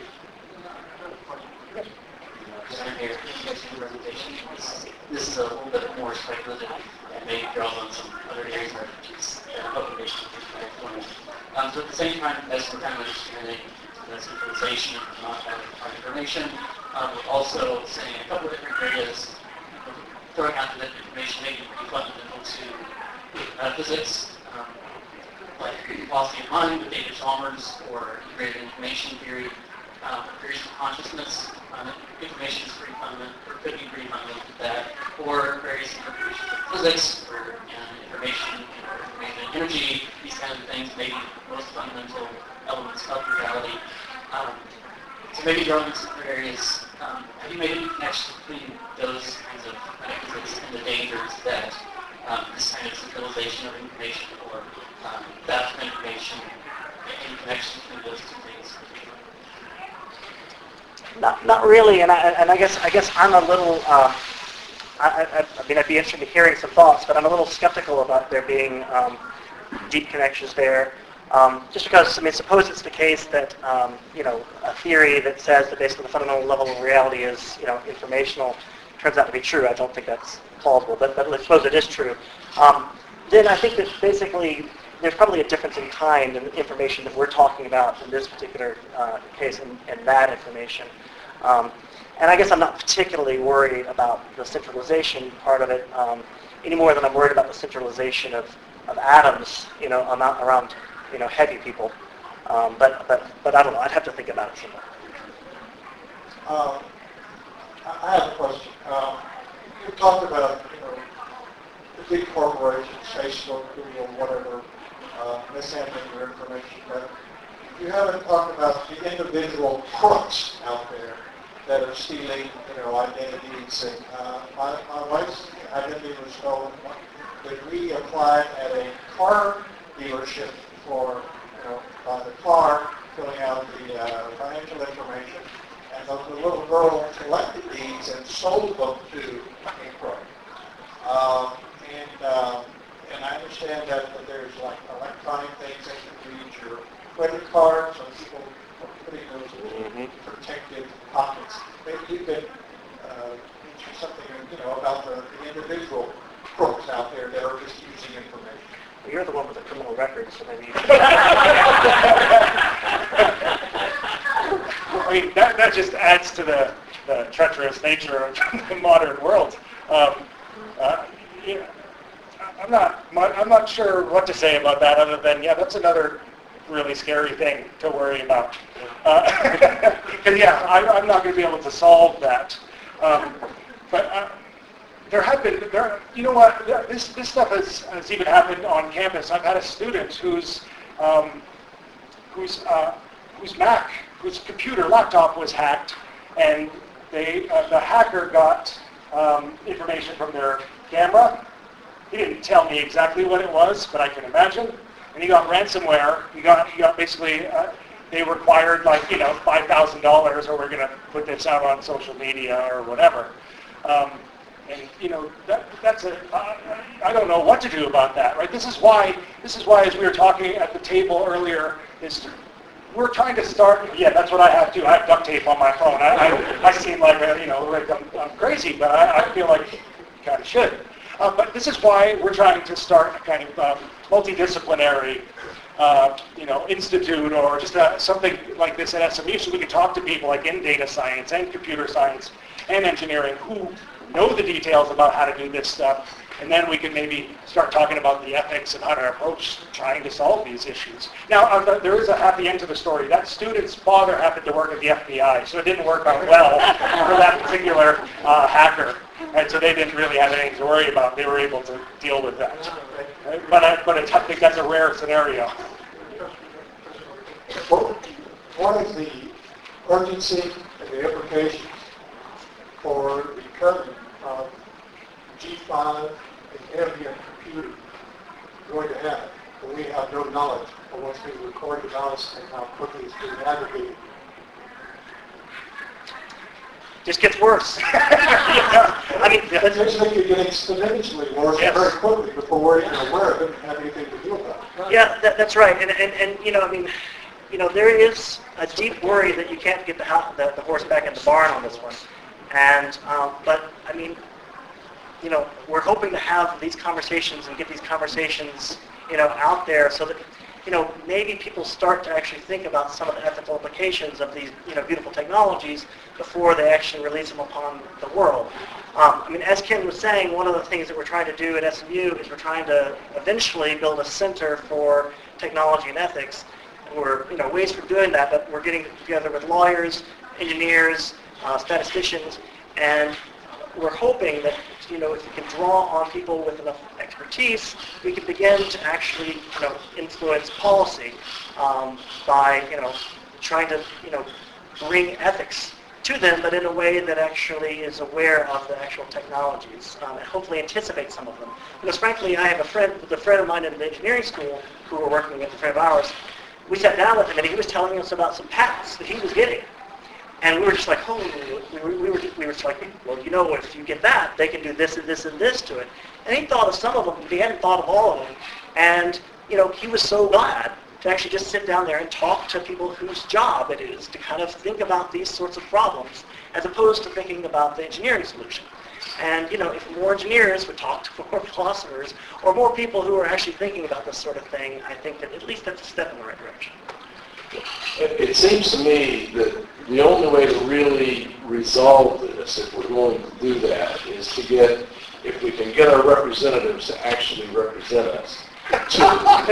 Speaker 8: This is a little bit more speculative and maybe draws on some other areas of expertise that publication so at the same time as we're kind of understanding the centralization of not having our information, we're also saying a couple of different areas, throwing out that information may be pretty fundamental to physics, like philosophy of mind with David Chalmers, or integrated information theory, theories of consciousness. Information is pretty fundamental, or could be pretty fundamental to that, or various interpretations of physics, or information energy, these kinds of things, maybe most fundamental elements of reality. So maybe drawing into some other areas, have you made any connection between those kinds of metaphysics and the dangers that this kind of centralization of information or theft of information, any connection between those two things?
Speaker 1: Not really, and I guess I'm a little. I'd be interested in hearing some thoughts, but I'm a little skeptical about there being deep connections there. Just because, suppose it's the case that a theory that says that basically the fundamental level of reality is informational turns out to be true. I don't think that's plausible, but let's suppose it is true. Then I think that basically there's probably a difference in kind in the information that we're talking about in this particular case and that information. And I guess I'm not particularly worried about the centralization part of it any more than I'm worried about the centralization of atoms, around heavy people. But I don't know. I'd have to think about it some more.
Speaker 3: I have a question. You talked about the big corporations, Facebook, Google, whatever, mishandling your information, but you haven't talked about the individual crooks out there that are stealing, identities. And my wife's identity was stolen that we applied at a car dealership for, by the car, filling out the financial information, and the little girl collected these and sold them to a crook. And I understand that there's like electronic things that can read your credit card, so people are putting those in protected pockets. Maybe you could mention something, about the individual crooks out there that are just using information.
Speaker 1: Well, you're the one with the criminal record, so maybe.
Speaker 2: I mean, that just adds to the treacherous nature of the modern world. Yeah, I'm not sure what to say about that other than, yeah, that's another really scary thing to worry about. Because, yeah, I'm not going to be able to solve that. But there have been, you know what, this stuff has even happened on campus. I've had a student whose Mac, whose computer laptop was hacked, and the hacker got information from their camera. He didn't tell me exactly what it was, but I can imagine. And he got ransomware. He got basically, they required like, $5,000 or we're going to put this out on social media or whatever. And that's I don't know what to do about that, right? This is why, as we were talking at the table earlier, is we're trying to start. Yeah, that's what I have too. I have duct tape on my phone. I seem like like I'm crazy, but I feel like you kind of should. But this is why we're trying to start a kind of multidisciplinary, institute or just something like this at SMU, so we can talk to people like in data science and computer science and engineering who know the details about how to do this stuff, and then we can maybe start talking about the ethics and how to approach trying to solve these issues. Now, there is a happy end to the story. That student's father happened to work at the FBI, so it didn't work out well for that particular hacker, and so they didn't really have anything to worry about. They were able to deal with that. But I think that's a rare scenario.
Speaker 3: What is the urgency and the implications for the cutting of G5 and ambient computing going to happen when we have no knowledge of what's being recorded about us and how quickly it's being aggregated?
Speaker 1: Just gets worse. I mean,
Speaker 3: It seems like you're getting exponentially worse very quickly before we're even aware of it and have anything to do about it.
Speaker 1: yeah, that's right. And there is a deep worry that you can't get the horse back in the barn on this one. And but I mean, we're hoping to have these conversations and get these conversations, out there so that, maybe people start to actually think about some of the ethical implications of these, beautiful technologies before they actually release them upon the world. As Ken was saying, one of the things that we're trying to do at SMU is we're trying to eventually build a center for technology and ethics. And we're, ways for doing that, but we're getting together with lawyers, engineers, statisticians, and we're hoping that, if we can draw on people with enough expertise, we can begin to actually, influence policy by, trying to, bring ethics to them, but in a way that actually is aware of the actual technologies and hopefully anticipate some of them. Because frankly, I have a friend of mine in the engineering school who were working at a friend of ours. We sat down with him and he was telling us about some patents that he was getting. And we were just like, we were just like, well, if you get that, they can do this and this and this to it. And he thought of some of them, but he hadn't thought of all of them. And, he was so glad to actually just sit down there and talk to people whose job it is to kind of think about these sorts of problems, as opposed to thinking about the engineering solution. And, if more engineers would talk to more philosophers, or more people who are actually thinking about this sort of thing, I think that at least that's a step in the right direction.
Speaker 9: It seems to me that the only way to really resolve this, if we're going to do that, is if we can get our representatives to actually represent us, to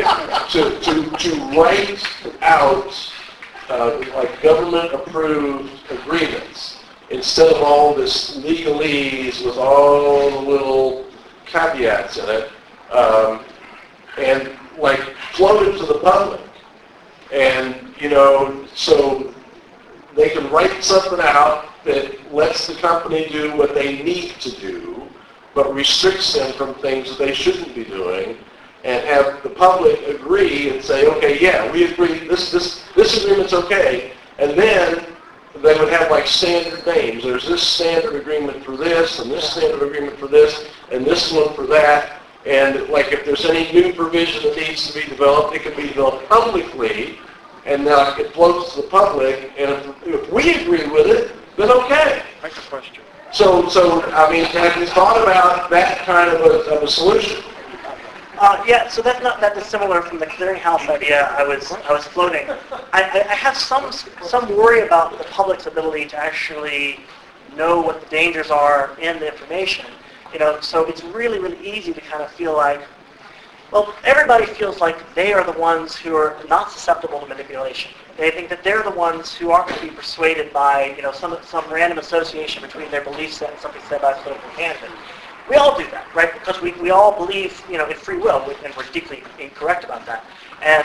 Speaker 9: write out like government-approved agreements instead of all this legalese with all the little caveats in it, and like float it to the public. And, so they can write something out that lets the company do what they need to do, but restricts them from things that they shouldn't be doing, and have the public agree and say, okay, yeah, we agree, this agreement's okay. And then they would have like standard names. There's this standard agreement for this, and this standard agreement for this, and this one for that. And like if there's any new provision that needs to be developed, it can be developed publicly, and it floats to the public. And if we agree with it, then okay.
Speaker 2: Next question.
Speaker 9: So I mean, have you thought about that kind of a solution?
Speaker 1: Yeah, so that's not that dissimilar from the clearinghouse idea I was floating. I have some worry about the public's ability to actually know what the dangers are in the information. So it's really, really easy to kind of feel like, well, everybody feels like they are the ones who are not susceptible to manipulation. They think that they're the ones who aren't going to be persuaded by, some random association between their belief set and something said by a political candidate. We all do that, right? Because we all believe, in free will, and we're deeply incorrect about that. And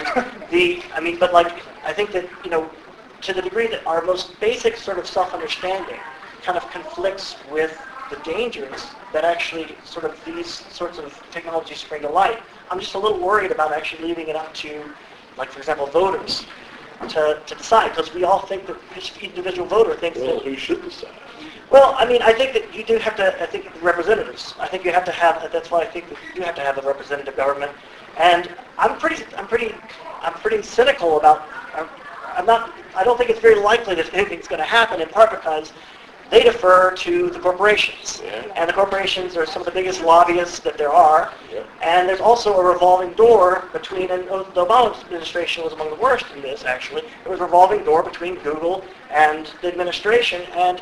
Speaker 1: I think that, to the degree that our most basic sort of self-understanding kind of conflicts with the dangers that actually sort of these sorts of technologies bring to light, I'm just a little worried about actually leaving it up to, like, for example, voters to decide, because we all think that each individual voter thinks
Speaker 9: Well,
Speaker 1: that...
Speaker 9: who should decide?
Speaker 1: Well, I think that you do have to, representatives. I think you have to have, that's why I think that you do have to have a representative government. And I'm pretty cynical about, I don't think it's very likely that anything's going to happen, in part because they defer to the corporations.
Speaker 9: Yeah.
Speaker 1: And the corporations are some of the biggest lobbyists that there are.
Speaker 9: Yeah.
Speaker 1: And there's also a revolving door between, and the Obama administration was among the worst in this, actually. There was a revolving door between Google and the administration. And,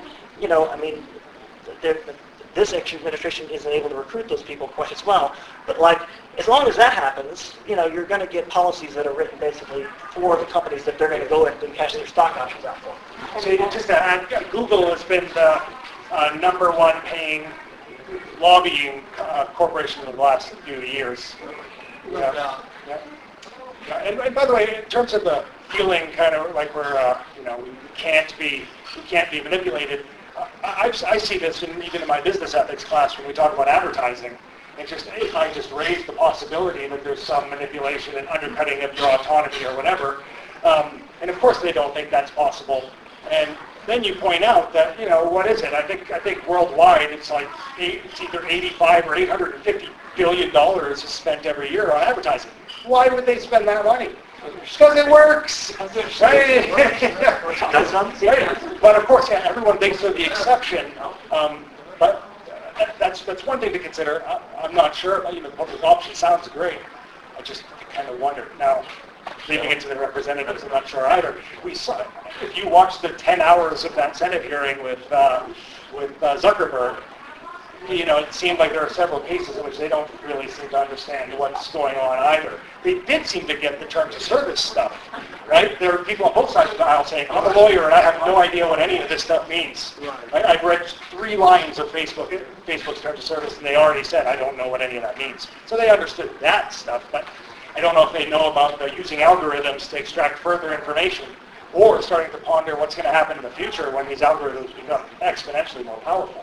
Speaker 1: this administration isn't able to recruit those people quite as well. But, as long as that happens, you're going to get policies that are written basically for the companies that they're going to go and cash their stock options out for.
Speaker 2: So just to add, Google has been the number one paying lobbying corporation in the last few years. Yeah. And by the way, in terms of the feeling kind of like we're, we can't be manipulated, I see this even in my business ethics class when we talk about advertising. I just raise the possibility that there's some manipulation and undercutting of your autonomy or whatever. And of course they don't think that's possible. And then you point out that, what is it? I think worldwide it's like it's either 85 or 850 $billion is spent every year on advertising. Why would they spend that money? Because it works. Right? But of course, everyone thinks they're the exception. But that's one thing to consider. I'm not sure. Public option sounds great. I just kind of wonder. Now, leaving it to the representatives, I'm not sure either. If you watch the 10 hours of that Senate hearing with Zuckerberg, it seemed like there are several cases in which they don't really seem to understand what's going on either. They did seem to get the terms of service stuff, right? There are people on both sides of the aisle saying, I'm a lawyer and I have no idea what any of this stuff means. I've read 3 lines of Facebook's terms of service and they already said, I don't know what any of that means. So they understood that stuff, but I don't know if they know about using algorithms to extract further information or starting to ponder what's going to happen in the future when these algorithms become exponentially more powerful.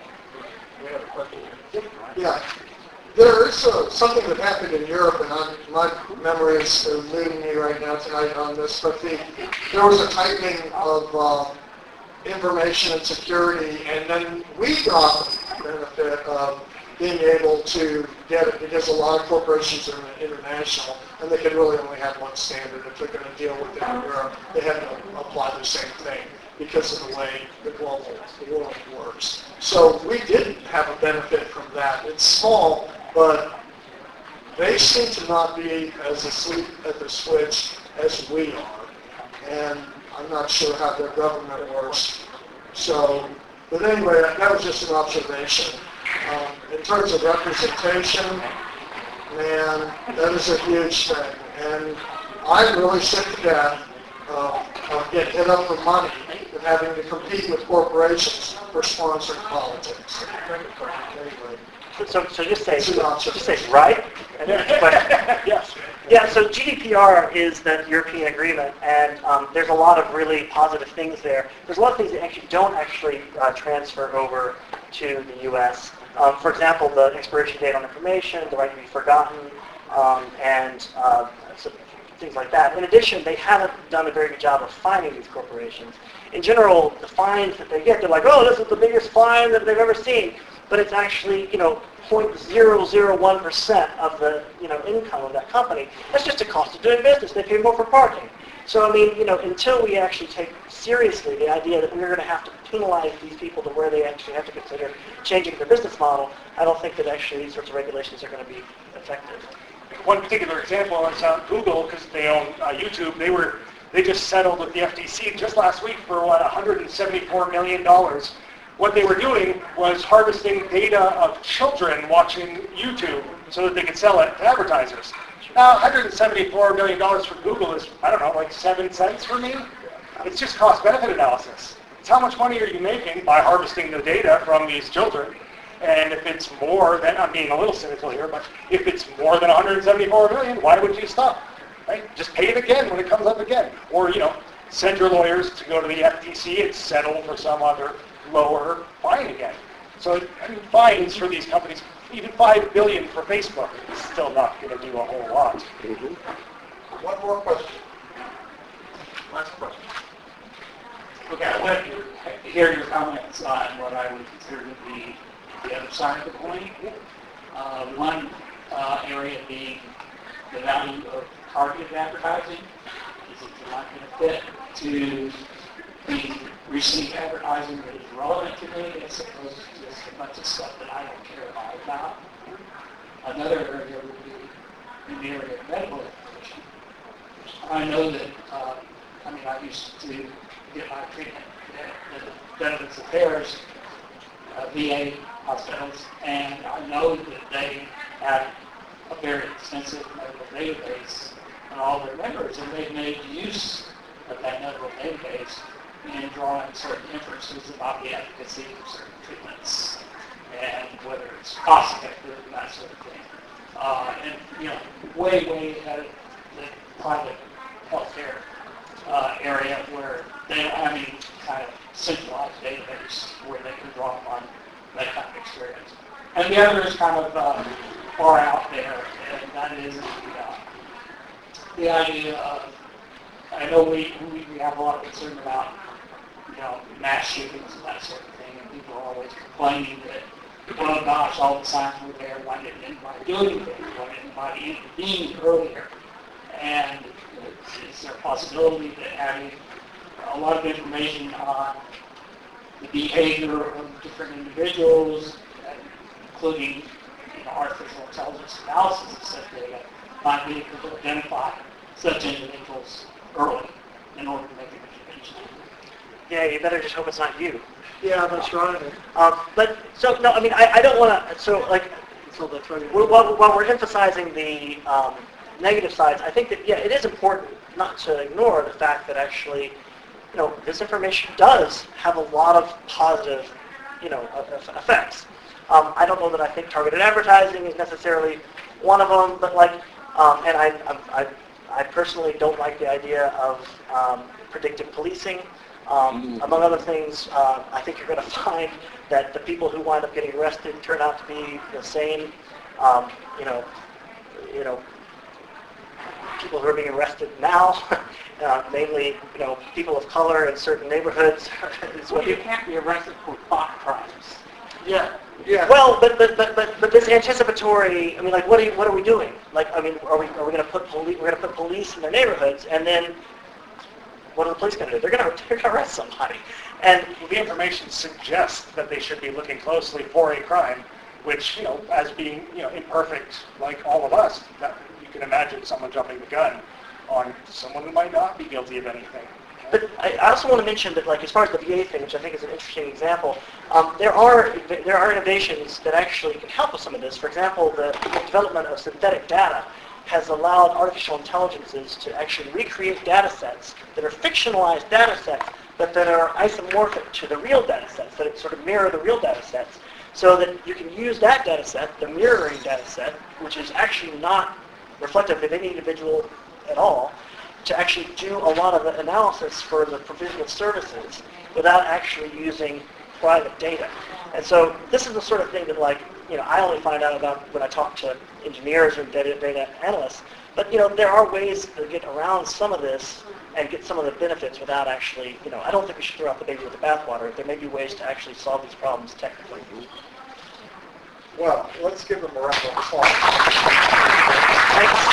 Speaker 3: Yeah. There is something that happened in Europe, and my memory is leading me right now tonight on this, but there was a tightening of information and security, and then we got the benefit of being able to get it because a lot of corporations are international, and they can really only have one standard. If they're going to deal with it in Europe, they have to apply the same thing because of the way the world works. So we didn't have a benefit from that. It's small, but they seem to not be as asleep at the switch as we are. And I'm not sure how their government works. So, but anyway, that was just an observation. In terms of representation, man, that is a huge thing. And I'm really sick to death of getting hit up for money and having to compete with corporations for sponsoring politics. Anyway.
Speaker 1: So just say right. And then the question.
Speaker 2: Yes.
Speaker 1: Yeah. So GDPR is the European agreement, and there's a lot of really positive things there. There's a lot of things that actually don't transfer over to the U.S. For example, the expiration date on information, the right to be forgotten, and so things like that. In addition, they haven't done a very good job of fining these corporations. In general, the fines that they get, they're like, oh, this is the biggest fine that they've ever seen. But it's actually, 0.001% of the, income of that company. That's just a cost of doing business. They pay more for parking. So, I mean, until we actually take seriously the idea that we're going to have to penalize these people to where they actually have to consider changing their business model, I don't think that actually these sorts of regulations are going to be effective.
Speaker 2: One particular example is Google, because they own YouTube. They just settled with the FTC just last week for $174 million. What they were doing was harvesting data of children watching YouTube so that they could sell it to advertisers. Now, $174 million for Google is, I don't know, like 7 cents for me. It's just cost-benefit analysis. It's how much money are you making by harvesting the data from these children? And if it's more than, I'm being a little cynical here, but if it's more than 174 million, why would you stop? Right? Just pay it again when it comes up again. Or, send your lawyers to go to the FTC and settle for some other lower fine again. So fines for these companies, even $5 billion for Facebook is still not going to do a whole lot.
Speaker 3: Mm-hmm. One more question. Last question.
Speaker 8: Okay, I want to hear your comments on what I would consider to be the other side of the coin. One area being the value of targeted advertising. Is it not going to fit to the receive advertising that is relevant to me as opposed to just a bunch of stuff that I don't care about? Another area would be in the area of medical information. I know that, I used to get my treatment at the Veterans Affairs, VA hospitals, and I know that they have a very extensive medical database on all their members, and they've made use of that medical database in drawing certain inferences about the efficacy of certain treatments and whether it's cost effective and that sort of thing. Way ahead of the private healthcare area where they have a kind of centralized database where they can draw upon that kind of experience. And the other is kind of far out there, and that is the idea of, I know we have a lot of concern about, mass shootings and that sort of thing, and people are always complaining that, well, gosh, all the signs were there, why didn't anybody do anything? Why didn't anybody intervene earlier? And is there a possibility that having a lot of information on the behavior of different individuals, including artificial intelligence analysis of such data, might be able to identify such individuals early in order to make an intervention?
Speaker 1: Yeah, you better just hope it's not you.
Speaker 3: Yeah, that's right.
Speaker 1: I don't want to, while we're emphasizing the negative sides, I think that, it is important not to ignore the fact that actually, this information does have a lot of positive, effects. I don't know that I think targeted advertising is necessarily one of them, but and I personally don't like the idea of predictive policing. Among other things, I think you're going to find that the people who wind up getting arrested turn out to be the same, people who are being arrested now, mainly, people of color in certain neighborhoods.
Speaker 8: Well, you can't be arrested for thought crimes.
Speaker 3: Yeah.
Speaker 1: Well, but this anticipatory. What are we doing? Are we going to put police? We're going to put police in their neighborhoods, and then what are the police going to do? They're going to arrest somebody. And
Speaker 2: the information suggests that they should be looking closely for a crime, which, as being, imperfect like all of us, that you can imagine someone jumping the gun on someone who might not be guilty of anything.
Speaker 1: But I also want to mention that, as far as the VA thing, which I think is an interesting example, there are innovations that actually can help with some of this. For example, the development of synthetic data has allowed artificial intelligences to actually recreate data sets that are fictionalized data sets, but that are isomorphic to the real data sets, that sort of mirror the real data sets, so that you can use that data set, the mirroring data set, which is actually not reflective of any individual at all, to actually do a lot of the analysis for the provision of services without actually using private data. And so this is the sort of thing that, I only find out about when I talk to engineers or data analysts. But, there are ways to get around some of this and get some of the benefits without actually, I don't think we should throw out the baby with the bathwater. There may be ways to actually solve these problems technically.
Speaker 3: Well, let's give them a round of applause.
Speaker 1: Thanks.